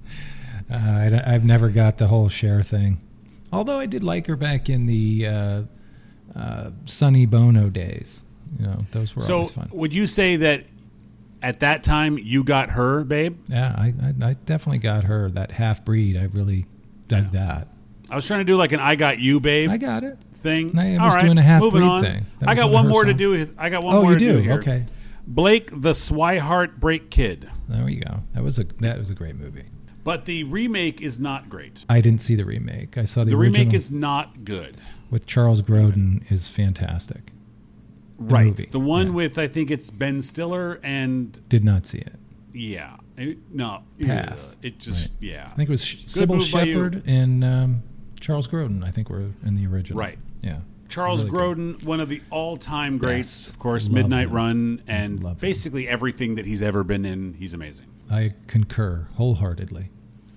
I, I've never got the whole Cher thing. Although I did like her back in the uh, uh, Sonny Bono days. You know, those were So always fun. would you say that at that time you got her, babe? Yeah, I, I, I definitely got her, that half breed. I really dug Yeah. that. I was trying to do like an I got you, babe I got it. thing. I was All right, doing a half moving breed on. thing. That I was got one of one her more to songs. do. with- I got one Oh, more you to do, do? here. Okay. Blake, the Swihart Break Kid. There you go. That was a that was a great movie. But the remake is not great. I didn't see the remake. I saw the, The original remake is not good. with Charles Grodin is fantastic. Right. movie, The one yeah. with, I think it's Ben Stiller and, Did not see it. yeah. It- no. Pass. ugh, It just, yeah. I think it was Sh- Sybil move by you. Shepherd and um, Charles Grodin. I think were in the original. Right. Yeah. Charles Really good. Grodin, one of the all-time greats, Yes. of course, Love Midnight him. Run, and Love him. basically everything that he's ever been in, he's amazing. I concur wholeheartedly.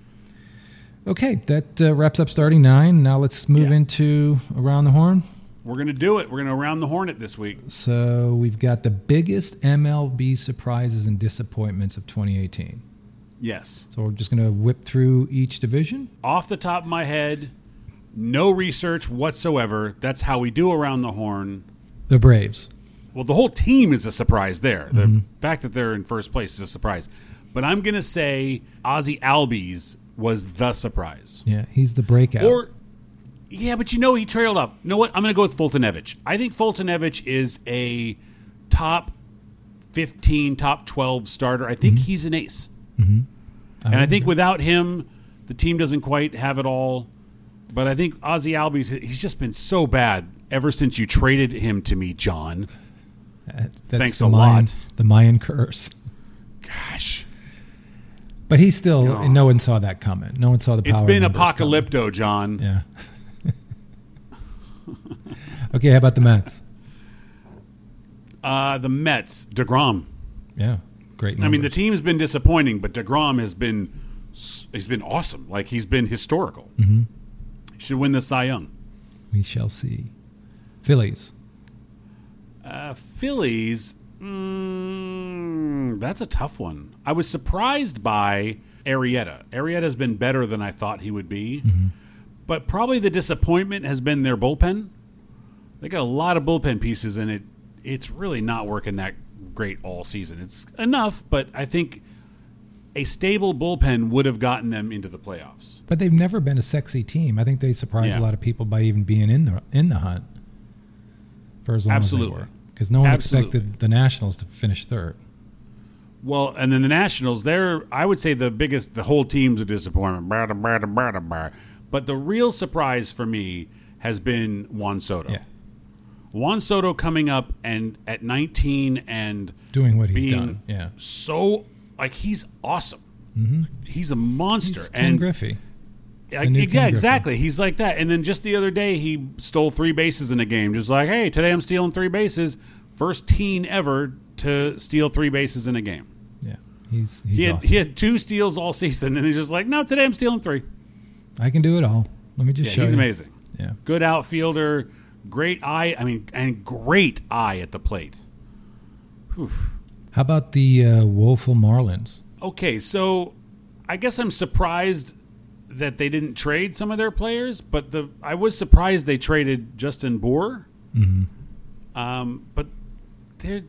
Okay, that uh, wraps up starting nine. Now let's move Yeah. into Around the Horn. We're going to do it. We're going to round the hornet this week. So we've got the biggest M L B surprises and disappointments of twenty eighteen. Yes. So we're just going to whip through each division. Off the top of my head, no research whatsoever. That's how we do Around the Horn. The Braves. Well, the whole team is a surprise there. The Mm-hmm. fact that they're in first place is a surprise. But I'm going to say Ozzy Albies was the surprise. Yeah, he's the breakout. Or, yeah, but you know he trailed off. You know what? I'm going to go with Fultonevich. I think Fultonevich is a top fifteen, top twelve starter. I think he's an ace. mm-hmm. And I think without him, the team doesn't quite have it all. But I think Ozzy Albies, he's just been so bad ever since you traded him to me, John. That's Thanks the a Mayan, lot. The Mayan curse. Gosh. But he still, No. no one saw that coming. No one saw the power It's been numbers coming. apocalypto, John. Yeah. Okay, how about the Mets? Uh, the Mets, DeGrom. Yeah. great numbers. I mean, the team's been disappointing, but DeGrom has been he's been awesome. Like, he's been historical. Mm-hmm. He should win the Cy Young. We shall see. Phillies. Uh, Phillies, mm, that's a tough one. I was surprised by Arrieta. Arrieta's been better than I thought he would be. Mm-hmm. But probably the disappointment has been their bullpen. They got a lot of bullpen pieces, and it it's really not working that great all season. It's enough, but I think a stable bullpen would have gotten them into the playoffs. But they've never been a sexy team. I think they surprised Yeah. a lot of people by even being in the in the hunt for as long Absolutely. as they were. Because no one Absolutely. expected the Nationals to finish third. Well, and then the Nationals, they're, I would say the biggest, the whole team's a disappointment. Blah, blah, blah, blah, blah, blah. But the real surprise for me has been Juan Soto. Yeah. Juan Soto coming up and at nineteen and Doing what he's being done. Yeah. so, like, he's awesome. Mm-hmm. He's a monster. He's Ken and Griffey. Like, new yeah, Ken Griffey. exactly. He's like that. And then just the other day, he stole three bases in a game. Just like, hey, today I'm stealing three bases. First teen ever to steal three bases in a game. Yeah. He's, he's He had, awesome. he had two steals all season, and he's just like, no, today I'm stealing three. I can do it all. Let me just Yeah, show he's you. amazing. Yeah. Good outfielder, great eye. I mean, and great eye at the plate. Whew. How about the uh, woeful Marlins? Okay, so I guess I'm surprised that they didn't trade some of their players, but the I was surprised they traded Justin Bour. Mm-hmm. Um, but they're,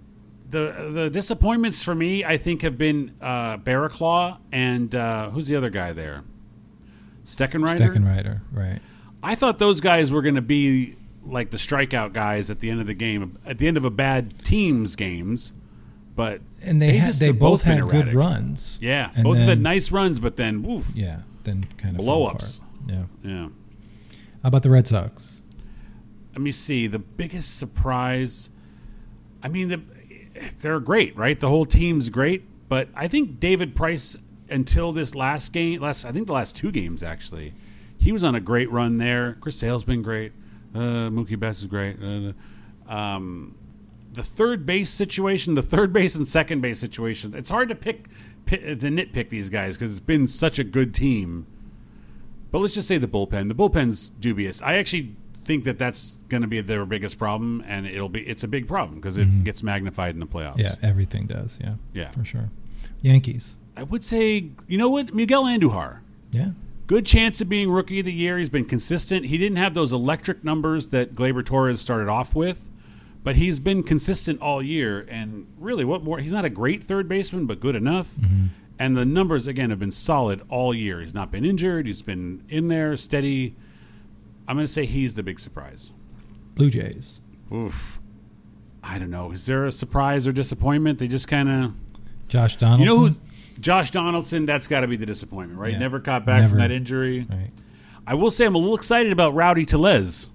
the the disappointments for me, I think, have been uh, Barraclaw and uh, who's the other guy there? Steckenrider? Steckenrider, right. I thought those guys were going to be like the strikeout guys at the end of the game, at the end of a bad team's games. But And they, had, just they have both been had good erratic. runs. Yeah, And both then- have had nice runs, but then woof, Yeah, then kind of Blow-ups. Yeah. yeah. How about the Red Sox? Let me see. The biggest surprise. I mean, the, they're great, right? The whole team's great, but I think David Price, until this last game, last I think the last two games actually, he was on a great run there. Chris Sale's been great. Uh, Mookie Betts is great. Uh, um, the third base situation, the third base and second base situation. It's hard to pick, pick to nitpick these guys because it's been such a good team. But let's just say the bullpen. The bullpen's dubious. I actually think that that's going to be their biggest problem, and it'll be it's a big problem because it Mhm. gets magnified in the playoffs. Yeah, everything does. Yeah, Yeah. for sure. Yankees. I would say, you know what, Miguel Andujar. Yeah, Good chance of being rookie of the year. He's been consistent. He didn't have those electric numbers that Gleyber Torres started off with, but he's been consistent all year. And really, what more? He's not a great third baseman, but good enough. Mm-hmm. And the numbers, again, have been solid all year. He's not been injured. He's been in there, steady. I'm going to say he's the big surprise. Blue Jays. Oof. I don't know. Is there a surprise or disappointment? They just kind of... Josh Donaldson. You know who? Josh Donaldson, that's got to be the disappointment, right? Yeah. Never got back Never. from that injury. Right. I will say I'm a little excited about Rowdy Tellez.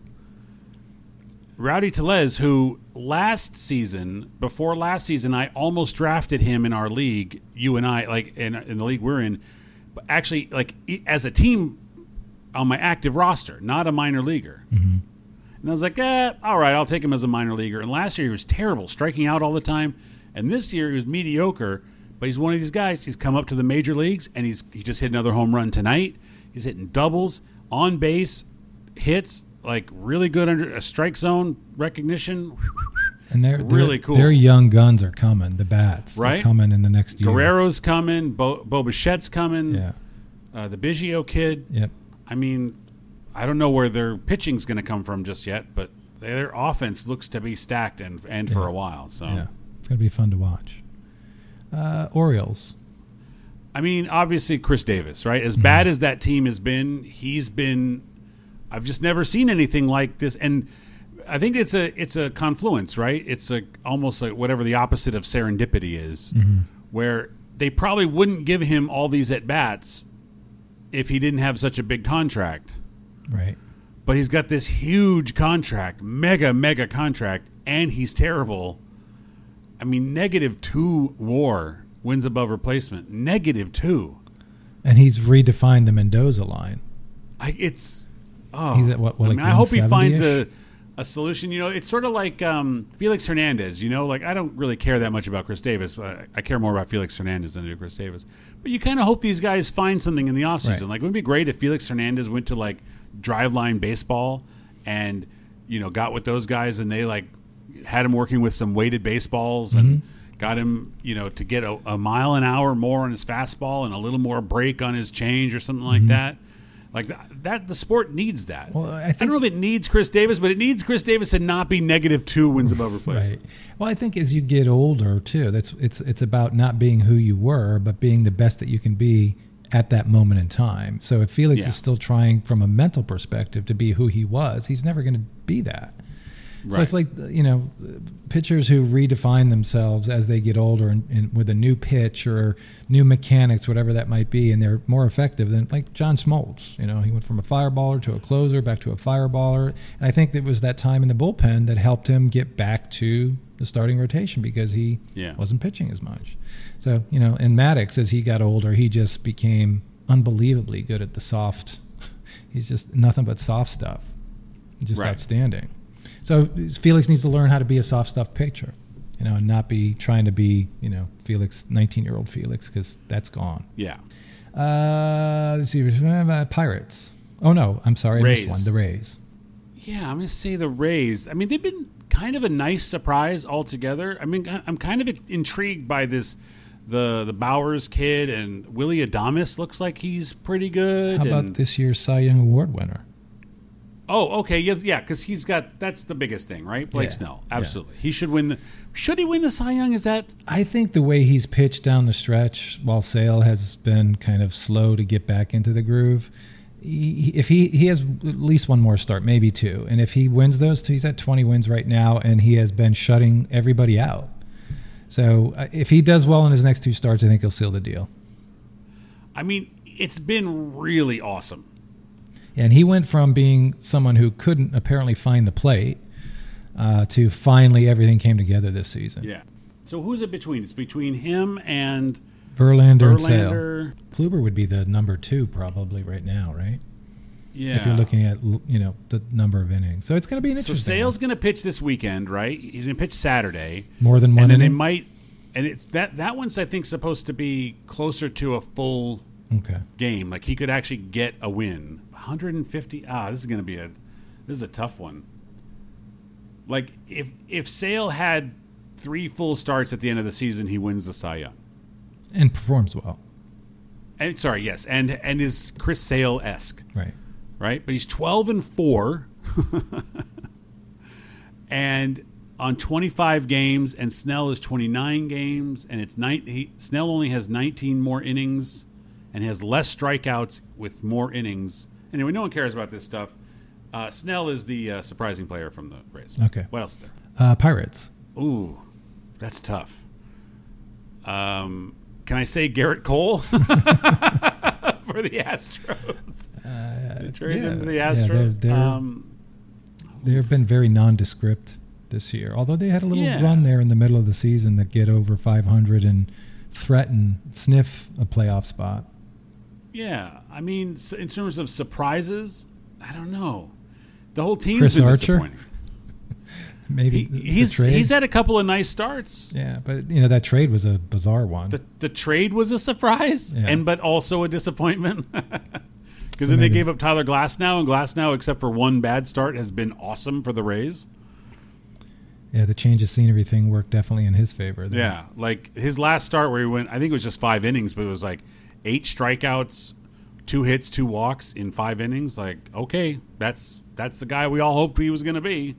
Rowdy Tellez, who last season, before last season, I almost drafted him in our league, you and I, like in, in the league we're in, but actually, like i- as a team on my active roster, not a minor leaguer. Mm-hmm. And I was like, eh, all right, I'll take him as a minor leaguer. And last year he was terrible, striking out all the time. And this year he was mediocre, but he's one of these guys. He's come up to the major leagues, and he's he just hit another home run tonight. He's hitting doubles, on base, hits, like really good under a strike zone recognition. And they're Really they're- cool. Their young guns are coming. The bats, They're Right? coming in the next year. Guerrero's coming, Bo, Bo Bichette's coming, Yeah. uh, the Biggio kid. Yep. I mean, I don't know where their pitching's going to come from just yet, but their offense looks to be stacked and and for Yeah. a while. So. Yeah. It's gonna be fun to watch. Uh, Orioles. I mean, obviously Chris Davis, right? As Mhm. bad as that team has been, he's been. I've just never seen anything like this, and I think it's a it's a confluence, right? It's a almost like whatever the opposite of serendipity is, Mm-hmm. where they probably wouldn't give him all these at bats if he didn't have such a big contract. Right. But he's got this huge contract, mega mega contract, and he's terrible. I mean, negative two WAR, wins above replacement, negative two. And he's redefined the Mendoza line. I, it's oh, He's at what- what, I, like mean, I hope he finds a, one seventy-ish? a solution. You know, it's sort of like um, Felix Hernandez. You know, like I don't really care that much about Chris Davis, but I, I care more about Felix Hernandez than I do Chris Davis. But you kind of hope these guys find something in the offseason. Right. Like, it would be great if Felix Hernandez went to like Driveline Baseball and you know got with those guys and they like had him working with some weighted baseballs and. Mm-hmm. Got him, you know, to get a, a mile an hour more on his fastball and a little more break on his change or something like mm-hmm. that. Like that, that, the sport needs that. Well, I, think, I don't know if it needs Chris Davis, but it needs Chris Davis to not be negative two wins above replacement. Right. Well, I think as you get older too, that's it's it's about not being who you were, but being the best that you can be at that moment in time. So if Felix yeah. is still trying from a mental perspective to be who he was, he's never going to be that. Right. So it's like, you know, pitchers who redefine themselves as they get older and, and with a new pitch or new mechanics, whatever that might be, and they're more effective than like John Smoltz. You know, he went from a fireballer to a closer, back to a fireballer. And I think it was that time in the bullpen that helped him get back to the starting rotation because he yeah. wasn't pitching as much. So, you know, and Maddox, as he got older, he just became unbelievably good at the soft. He's just nothing but soft stuff. Just right. outstanding. So Felix needs to learn how to be a soft stuff pitcher, you know, and not be trying to be, you know, Felix, nineteen-year-old Felix, because that's gone. Yeah. Uh, let's see, uh, Pirates. Oh no, I'm sorry, Rays. I missed one. The Rays. Yeah, I'm going to say the Rays. I mean, they've been kind of a nice surprise altogether. I mean, I'm kind of intrigued by this. The the Bowers kid and Willie Adames looks like he's pretty good. How about and, this year's Cy Young Award winner? Oh, okay, yeah, yeah, because he's got that's the biggest thing, right? Blake yeah, Snell, absolutely. Yeah. He should win. The, should he win the Cy Young? Is that? I think the way he's pitched down the stretch, while Sale has been kind of slow to get back into the groove. He, if he he has at least one more start, maybe two, and if he wins those two, he's at twenty wins right now, and he has been shutting everybody out. So uh, if he does well in his next two starts, I think he'll seal the deal. I mean, it's been really awesome. And he went from being someone who couldn't apparently find the plate uh, to finally everything came together this season. Yeah. So who's it between? It's between him and Verlander, Verlander. and Sale. Kluber would be the number two probably right now, right? Yeah. If you're looking at, you know, the number of innings. So it's going to be an interesting So Sale's one. going to pitch this weekend, right? He's going to pitch Saturday. More than one and then inning? they might and it's that that one's I think supposed to be closer to a full okay. game. Like he could actually get a win. one hundred fifty Ah, this is going to be a this is a tough one. Like if if Sale had three full starts at the end of the season, he wins the Cy Young. And performs well. And sorry, yes, and and is Chris Sale-esque. Right. Right? But he's twelve and four. And on twenty-five games, and Snell is twenty-nine games, and it's nine, he, Snell only has nineteen more innings and has less strikeouts with more innings. Anyway, no one cares about this stuff. Uh, Snell is the uh, surprising player from the Rays. Okay. What else is there? Uh, Pirates. Ooh, that's tough. Um, can I say Garrett Cole for the Astros? Uh, they traded yeah, him to the yeah, Astros. they're, they're, um, they've been very nondescript this year, although they had a little yeah. run there in the middle of the season that get over five hundred and threaten, sniff a playoff spot. Yeah, I mean, in terms of surprises, I don't know. The whole team's Chris been Archer? disappointing. Maybe he, the, he's the trade. he's had a couple of nice starts. Yeah, but you know that trade was a bizarre one. The the trade was a surprise, Yeah. and but also a disappointment. Because So then they maybe- gave up Tyler Glasnow, and Glasnow, except for one bad start, has been awesome for the Rays. Yeah, the change of scenery thing worked definitely in his favor. There. Yeah, like his last start where he went, I think it was just five innings, but it was like eight strikeouts, two hits, two walks in five innings. Like, okay, that's that's the guy we all hoped he was going to be.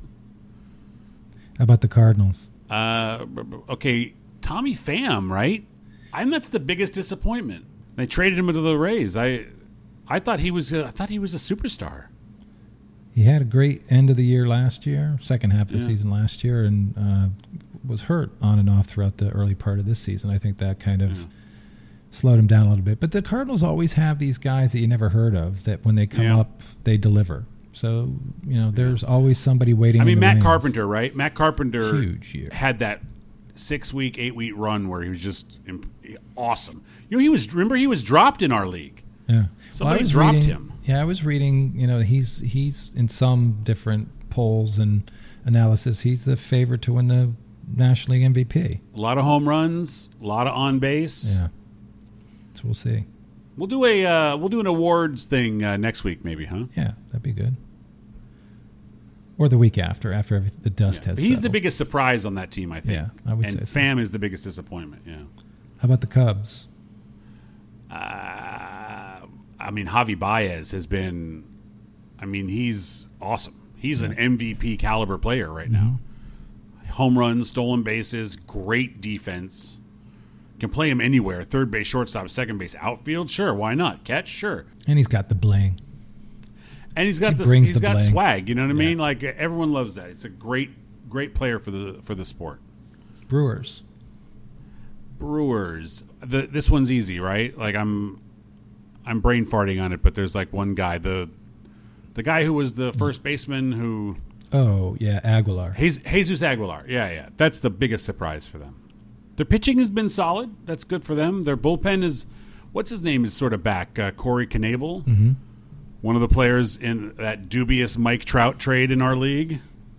How about the Cardinals? Uh, okay, Tommy Pham, right? And that's the biggest disappointment. They traded him into the Rays. I, I thought he was. A, I thought he was a superstar. He had a great end of the year last year, second half of the Yeah. season last year, and uh, was hurt on and off throughout the early part of this season. I think that kind of Yeah. slowed him down a little bit. But the Cardinals always have these guys that you never heard of that when they come Yeah. up, they deliver. So, you know, there's always somebody waiting I in mean, the Matt wings. Carpenter, right? Matt Carpenter Huge year. had that six-week, eight-week run where he was just imp- awesome. You know, he was. Remember, he was dropped in our league. Yeah. Somebody I was dropped reading, him. Yeah, I was reading, you know, he's he's in some different polls and analysis, he's the favorite to win the National League M V P. A lot of home runs, a lot of on base. Yeah, so we'll see. We'll do a uh, we'll do an awards thing uh, next week, maybe, huh? Yeah, that'd be good. Or the week after, after every, the dust Yeah. has He's settled. the biggest surprise on that team, I think. Yeah, I would and say so. Pham is the biggest disappointment. Yeah. How about the Cubs? Uh, I mean, Javi Baez has been. I mean, he's awesome. He's an M V P caliber player right now. Home runs, stolen bases, great defense. Can play him anywhere. Third base, shortstop, second base, outfield. Sure, why not? Catch, sure. And he's got the bling. And he's got He this. brings He's the got bling. swag. You know what I Yeah. mean? Like everyone loves that. It's a great, great player for the for the sport. Brewers. Brewers. The, this one's easy, right? Like I'm, I'm brain farting on it, but there's like one guy, the, the guy who was the first baseman who, Oh, yeah, Aguilar. Jesus, Jesus Aguilar. Yeah, yeah. That's the biggest surprise for them. Their pitching has been solid. That's good for them. Their bullpen is, what's his name is sort of back. Uh, Corey Knebel, Mm-hmm. one of the players in that dubious Mike Trout trade in our league.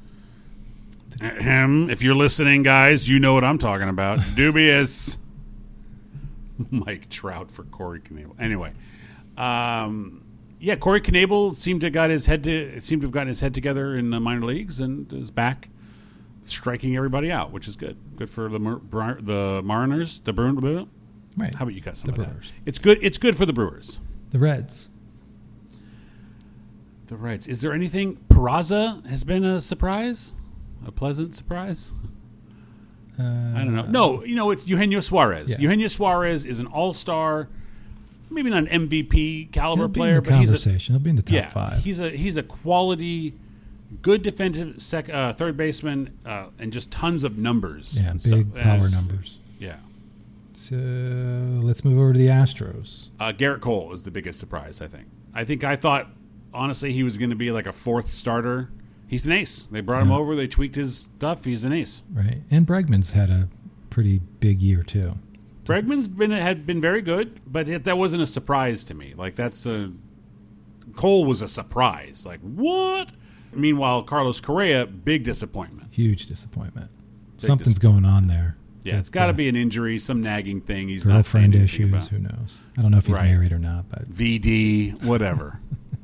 Him, if you're listening, guys, you know what I'm talking about. Dubious Mike Trout for Corey Knebel. Anyway, um, yeah, Corey Knebel seemed to got his head to seemed to have gotten his head together in the minor leagues and is back, striking everybody out, which is good. Good for the Mar- Bri- the Mariners, the Bruins. Right. How about you cut some The of that? Brewers. It's good. It's good for the Brewers. The Reds. The Reds. Is there anything? Peraza has been a surprise, a pleasant surprise. Uh, I don't know. No, you know, it's Eugenio Suarez. Yeah. Eugenio Suarez is an all-star, maybe not an M V P caliber He'll be player, in the but he's a conversation. He'll be in the top yeah, five. he's a he's a quality, good defensive sec, uh, third baseman, uh, and just tons of numbers. yeah, and big stuff. power And it's- numbers. Yeah. So let's move over to the Astros. Uh, Garrett Cole is the biggest surprise, I think. I think I thought, honestly, he was going to be like a fourth starter. He's an ace. They brought him Yeah. over. They tweaked his stuff. He's an ace. Right. And Bregman's had a pretty big year, too. Bregman's been had been very good, but it, that wasn't a surprise to me. Like that's a Cole was a surprise. Like what? Meanwhile, Carlos Correa, big disappointment. Huge disappointment. Big Something's dis- going on there. Yeah, it's That, got to uh, be an injury, some nagging thing. He's not saying girlfriend anything issues. about. Who knows? I don't know if he's Right. married or not, but V D, whatever.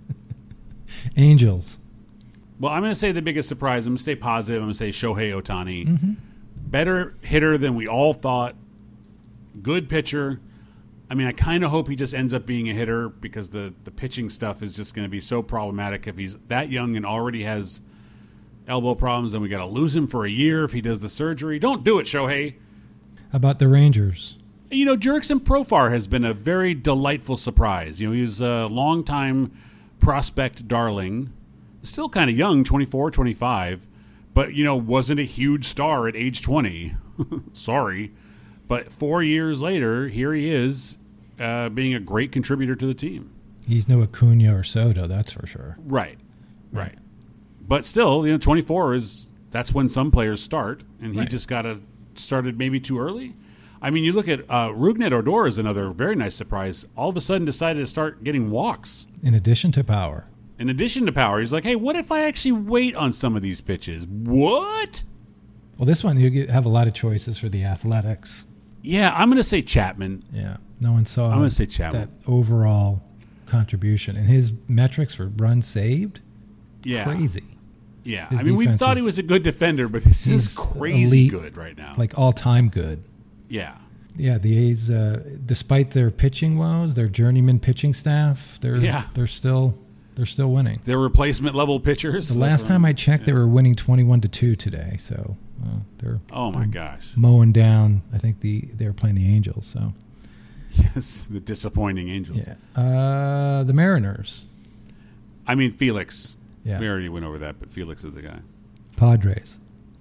Angels. Well, I'm going to say the biggest surprise. I'm going to stay positive. I'm going to say Shohei Ohtani. Mm-hmm. Better hitter than we all thought. Good pitcher. I mean, I kind of hope he just ends up being a hitter because the, the pitching stuff is just going to be so problematic. If he's that young and already has elbow problems, then we got to lose him for a year if he does the surgery. Don't do it, Shohei. How about the Rangers? You know, Jurickson Profar has been a very delightful surprise. You know, he's a longtime prospect darling. Still kind of young, twenty-four, twenty-five, but, you know, wasn't a huge star at age twenty. Sorry. But four years later, here he is uh, being a great contributor to the team. He's no Acuna or Soto, that's for sure. Right, right. But still, you know, twenty-four is, that's when some players start, and he Right. just got to started maybe too early. I mean, you look at uh, Rougned Odor is another very nice surprise. All of a sudden decided to start getting walks. In addition to power. In addition to power, he's like, hey, what if I actually wait on some of these pitches? What? Well, this one, you get, have a lot of choices for the Athletics. Yeah, I'm going to say Chapman. Yeah. No one saw I'm gonna say Chapman. that overall contribution. And his metrics for runs saved, Yeah. crazy. Yeah. His I mean, we defense thought he is- was a good defender, but this is He's crazy elite, good right now. Like all-time good. yeah. Yeah, the A's, uh, despite their pitching woes, their journeyman pitching staff, they're Yeah. they're still they're still winning. They're replacement level pitchers. The last time I checked, they were winning twenty-one to two today. So uh, they're Oh, my gosh. mowing down. I think the they were playing the Angels. So Yes, the disappointing Angels. yeah, uh, the Mariners, I mean, Felix. Yeah. We already went over that, but Felix is the guy. Padres.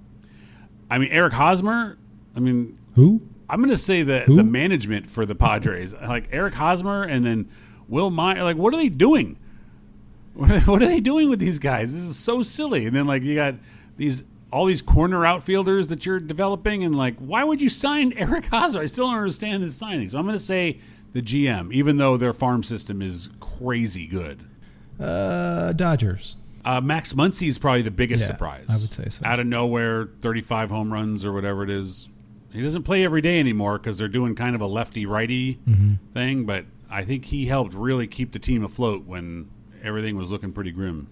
I mean, Eric Hosmer. I mean, Who? I'm going to say the Who? the management for the Padres, like Eric Hosmer and then Will Meyer. Like, what are they doing? What are, what are they doing with these guys? This is so silly. And then like you got these all these corner outfielders that you're developing, and like, why would you sign Eric Hosmer? I still don't understand this signing. So I'm going to say the G M, even though their farm system is crazy good. Uh, Dodgers. Uh, Max Muncy is probably the biggest Yeah, surprise. I would say so. Out of nowhere, thirty-five home runs or whatever it is. He doesn't play every day anymore because they're doing kind of a lefty-righty Mm-hmm. thing, but I think he helped really keep the team afloat when everything was looking pretty grim.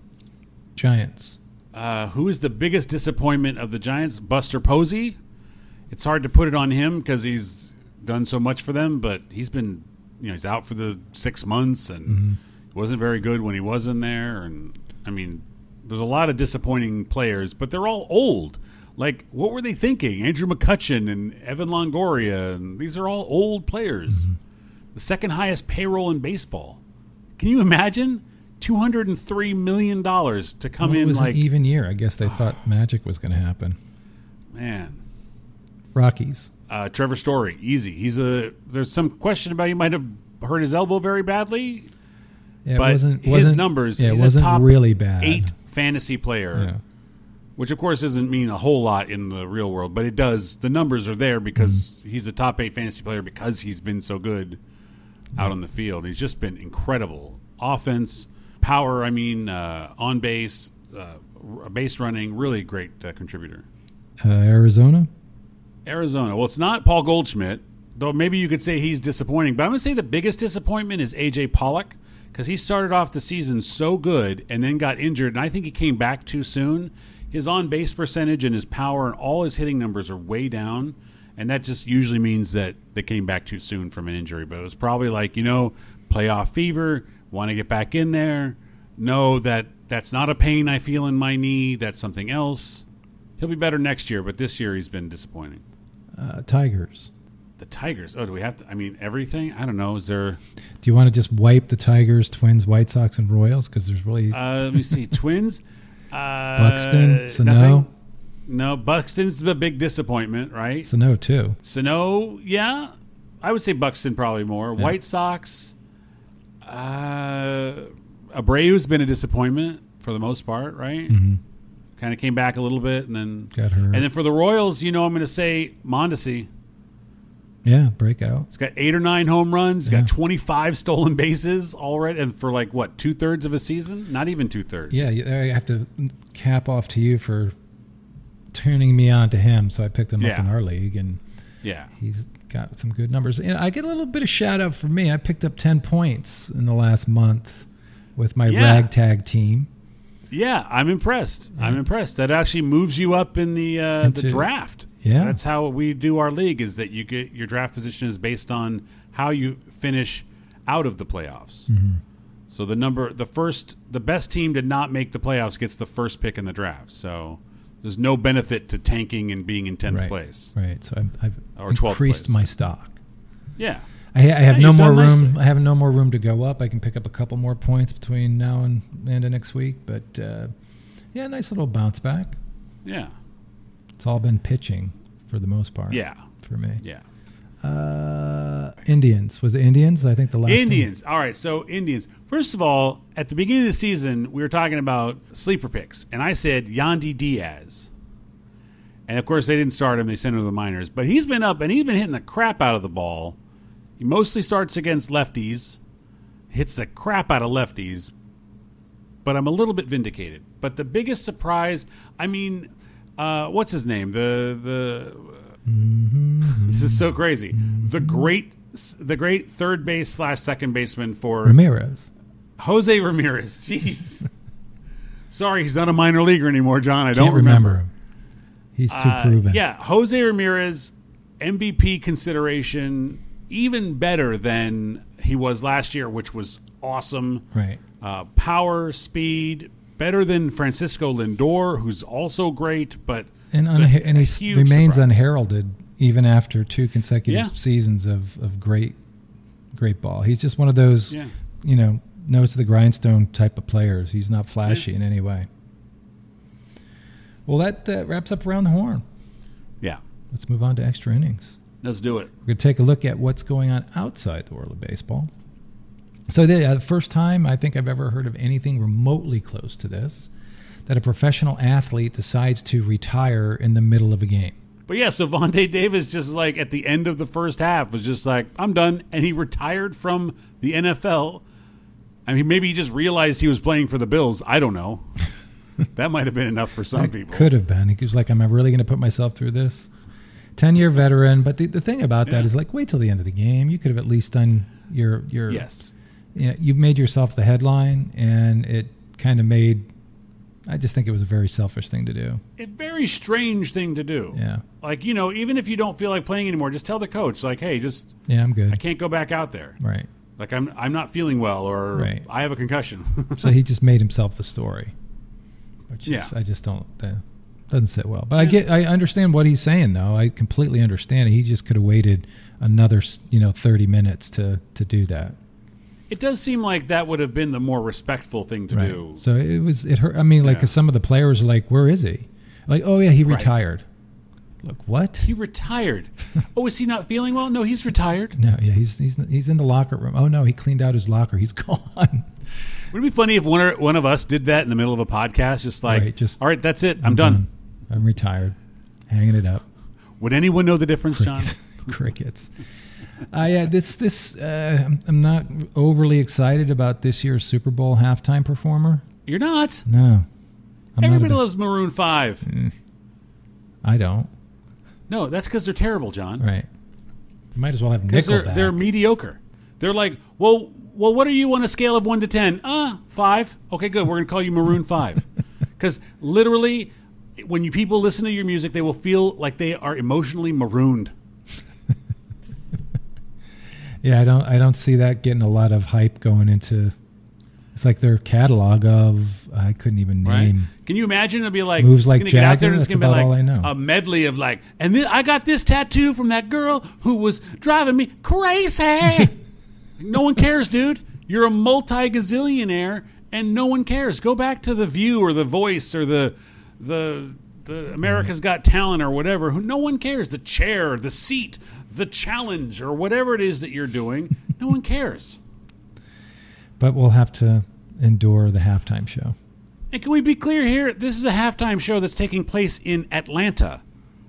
Giants. Uh, who is the biggest disappointment of the Giants? Buster Posey. It's hard to put it on him because he's done so much for them, but he's been, you know, he's out for the six months and Mm-hmm. wasn't very good when he was in there. And I mean, there's a lot of disappointing players, but they're all old. Like, what were they thinking? Andrew McCutchen and Evan Longoria, and these are all old players. Mm-hmm. The second highest payroll in baseball. Can you imagine? two hundred three million dollars to come Well, it in was like, an even year. I guess they thought magic was going to happen. man. Rockies. Uh, Trevor Story, easy. He's a. There's some question about he might have hurt his elbow very badly, Yeah, it but wasn't, his wasn't, numbers. Yeah, he's it wasn't a top really bad. eight fantasy player, Yeah. which of course doesn't mean a whole lot in the real world, but it does. The numbers are there because Mm-hmm. he's a top eight fantasy player because he's been so good out on the field. He's just been incredible. Offense, power. I mean, uh, on base, uh, base running. Really great uh, contributor. Uh, Arizona. Arizona. Well, it's not Paul Goldschmidt, though maybe you could say he's disappointing. But I'm going to say the biggest disappointment is A J Pollock because he started off the season so good and then got injured, and I think he came back too soon. His on-base percentage and his power and all his hitting numbers are way down, and that just usually means that they came back too soon from an injury. But it was probably like, you know, playoff fever, want to get back in there, know that that's not a pain I feel in my knee, that's something else. He'll be better next year, but this year he's been disappointing. Uh, Tigers. The Tigers. Oh, do we have to? I mean, everything? I don't know. Is there? Do you want to just wipe the Tigers, Twins, White Sox, and Royals? Because there's really Uh, let me see. Twins. Uh, Buxton, Sano. nothing. No, Buxton's the big disappointment, right? Sano too. Sano, yeah. I would say Buxton probably more. Yeah. White Sox. Uh, Abreu's been a disappointment for the most part, right? Mm-hmm. Kind of came back a little bit and then Got hurt. And then for the Royals, you know, I'm going to say Mondesi. Yeah, breakout. He's got eight or nine home runs. He's Yeah. got twenty-five stolen bases already, and for like what, two thirds of a season? Not even two thirds. Yeah, you- I have to cap off to you for turning me on to him. So I picked him up Yeah. in our league, and yeah. he's got some good numbers. And I get a little bit of shout out for me. I picked up ten points in the last month with my Yeah. ragtag team. Yeah, I'm impressed. I'm impressed. That actually moves you up in the uh, the Into- draft. Yeah. That's how we do our league. Is that you get your draft position is based on how you finish out of the playoffs. Mm-hmm. So the number, the first, the best team to not make the playoffs gets the first pick in the draft. So there's no benefit to tanking and being in tenth Right. place. Right. So I've, I've Or twelfth increased place. my stock. Yeah. I, I have Yeah, no you've more done room. nicely. I have no more room to go up. I can pick up a couple more points between now and end of next week. But uh, yeah, nice little bounce back. Yeah. It's all been pitching for the most part. Yeah. For me. Yeah. Uh, Indians. Was it Indians? I think the last Indians. All right, so Indians. First of all, at the beginning of the season, we were talking about sleeper picks, and I said Yandy Diaz. And, of course, they didn't start him. They sent him to the minors. But he's been up, and he's been hitting the crap out of the ball. He mostly starts against lefties, hits the crap out of lefties, but I'm a little bit vindicated. But the biggest surprise, I mean, uh, what's his name? The the Mm-hmm. This is so crazy. The great the great third base slash second baseman for Ramirez. Jose Ramirez. Jeez. Sorry, he's not a minor leaguer anymore, John. I Can't don't remember. remember him. He's too Uh, proven. yeah, Jose Ramirez, M V P consideration, even better than he was last year, which was awesome. Right. Uh, power, speed, better than Francisco Lindor, who's also great, but And, the- unha- and a he huge remains surprise. unheralded even after two consecutive Yeah. seasons of, of great great ball. He's just one of those, Yeah. you know, nose to the grindstone type of players. He's not flashy Yeah. in any way. Well, that, that wraps up Around the Horn. Yeah, Let's move on to extra innings. let's do it. We're going to take a look at what's going on outside the world of baseball. So the uh, first time I think I've ever heard of anything remotely close to this, that a professional athlete decides to retire in the middle of a game. But yeah, so Vontae Davis just like at the end of the first half was just like, I'm done. And he retired from the N F L. I mean, maybe he just realized he was playing for the Bills. I don't know. That might have been enough for some That people. Could have been. He was like, am I really going to put myself through this? ten-year veteran. But the, the thing about Yeah. that is, like, wait till the end of the game. You could have at least done your... your Yes. You know, you've made yourself the headline, and it kind of made... I just think it was a very selfish thing to do. A very strange thing to do. Yeah. Like, you know, even if you don't feel like playing anymore, just tell the coach, like, hey, just Yeah, I'm good. I can't go back out there. Right. Like, I'm I'm not feeling well, or Right. I have a concussion. So he just made himself the story, which Yeah. is, I just don't uh, doesn't sit well. But I get, I understand what he's saying, though. I completely understand it. He just could have waited another, you know, thirty minutes to to do that. It does seem like that would have been the more respectful thing to Right. do. So it was. It hurt. I mean, like, Yeah. 'cause some of the players are like, "Where is he?" Like, "Oh yeah, he Right. retired." Look, what? He retired. Oh, is he not feeling well? No, he's retired. No, yeah, he's he's he's in the locker room. Oh no, he cleaned out his locker. He's gone. Would it be funny if one or, one of us did that in the middle of a podcast? Just like, Right, just- all right, that's it. I'm, done. I'm retired. Hanging it up. Would anyone know the difference, John? Crickets. Crickets. Uh, yeah, this this uh, I'm- I'm not overly excited about this year's Super Bowl halftime performer. You're not. No, I'm Everybody not a loves Maroon five. big- I don't. No, that's because they're terrible, John. Right. You might as well have Because they're Nickelback. they're mediocre. They're like, well, well, what are you on a scale of one to ten? Uh, five. Okay, good. We're gonna call you Maroon five. Because literally, when you people listen to your music, they will feel like they are emotionally marooned. Yeah, I don't. I don't see that getting a lot of hype going into. It's like their catalog of I couldn't even Right? name. Can you imagine? It'll be like Moves it's like gonna get out there Jagger? and it's That's gonna be about like all I know. a medley of like, and then I got this tattoo from that girl who was driving me crazy. No one cares, dude. You're a multi gazillionaire, and no one cares. Go back to the View or the Voice or the the the America's Got Talent or whatever. Who no one cares. The chair, the seat, the challenge, or whatever it is that you're doing. No one cares. But we'll have to endure the halftime show. And can we be clear here? This is a halftime show that's taking place in Atlanta.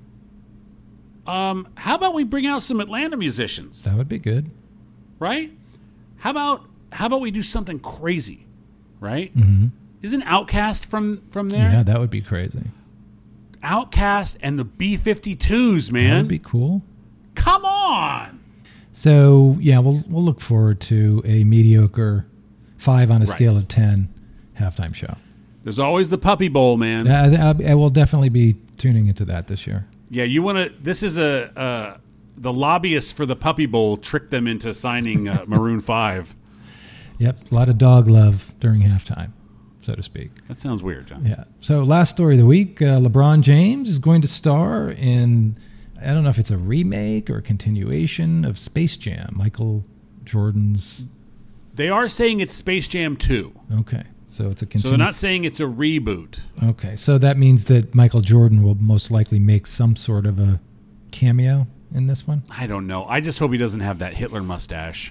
Um, how about we bring out some Atlanta musicians, That would be good. right? How about how about we do something crazy, right? Mm-hmm. Isn't Outkast from from there? Yeah, that would be crazy. Outkast and the B fifty-twos, man. That would be cool. Come on. So yeah, we'll we'll look forward to a mediocre five on a Right. scale of ten halftime show. There's always the Puppy Bowl, man. I, I, I will definitely be tuning into that this year. Yeah, you want to. This is a uh, the lobbyists for the Puppy Bowl tricked them into signing uh, Maroon Five. Yep, a lot of dog love during halftime, so to speak. That sounds weird, John. Yeah. So last story of the week, uh, LeBron James is going to star in, I don't know if it's a remake or a continuation of Space Jam, Michael Jordan's. They are saying it's Space Jam two. Okay. So it's a continu- So they're not saying it's a reboot. Okay. So that means that Michael Jordan will most likely make some sort of a cameo in this one. I don't know. I just hope he doesn't have that Hitler mustache.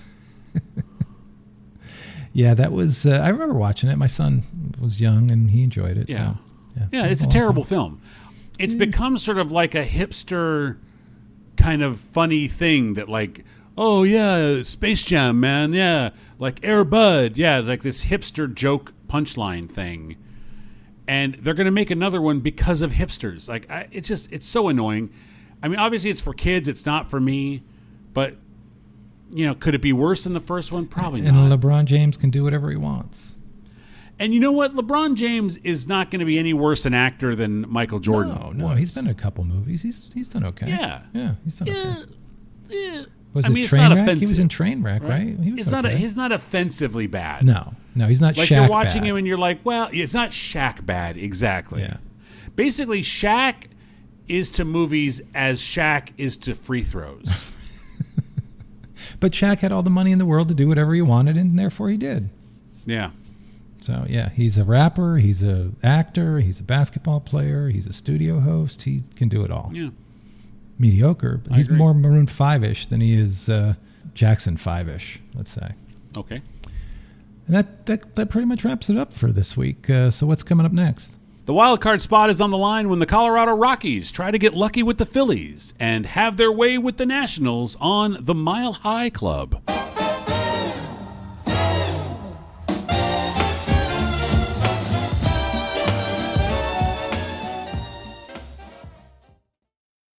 Yeah, that was, uh, I remember watching it. My son was young and he enjoyed it. Yeah. So, yeah, Yeah, it was it's a long terrible time. film. It's become sort of like a hipster kind of funny thing that like, oh yeah, Space Jam, man, yeah, like Air Bud, yeah, like this hipster joke punchline thing. And they're going to make another one because of hipsters. Like, I, it's just, it's so annoying. I mean, obviously it's for kids. It's not for me. But, you know, could it be worse than the first one? Probably And not. LeBron James can do whatever he wants. And you know what? LeBron James is not going to be any worse an actor than Michael Jordan. No, no, was. he's been in a couple movies. He's he's done okay. Yeah. Yeah, he's done Yeah, okay. yeah. Was I it mean, it's not Trainwreck? offensive. He was in Trainwreck, right? He was it's not. A, okay. he's not offensively bad. No, no, he's not like Shaq you're watching bad. him and you're like, well, it's not Shaq bad exactly. Yeah. Basically, Shaq is to movies as Shaq is to free throws. But Shaq had all the money in the world to do whatever he wanted, and therefore he did. Yeah. So yeah, he's a rapper, he's a actor, he's a basketball player, he's a studio host. He can do it all. Yeah. Mediocre, but I he's agree. more Maroon Five-ish than he is uh, Jackson Five-ish, let's say. Okay. And that, that that pretty much wraps it up for this week. Uh, so what's coming up next? The wild card spot is on the line when the Colorado Rockies try to get lucky with the Phillies and have their way with the Nationals on the Mile High Club.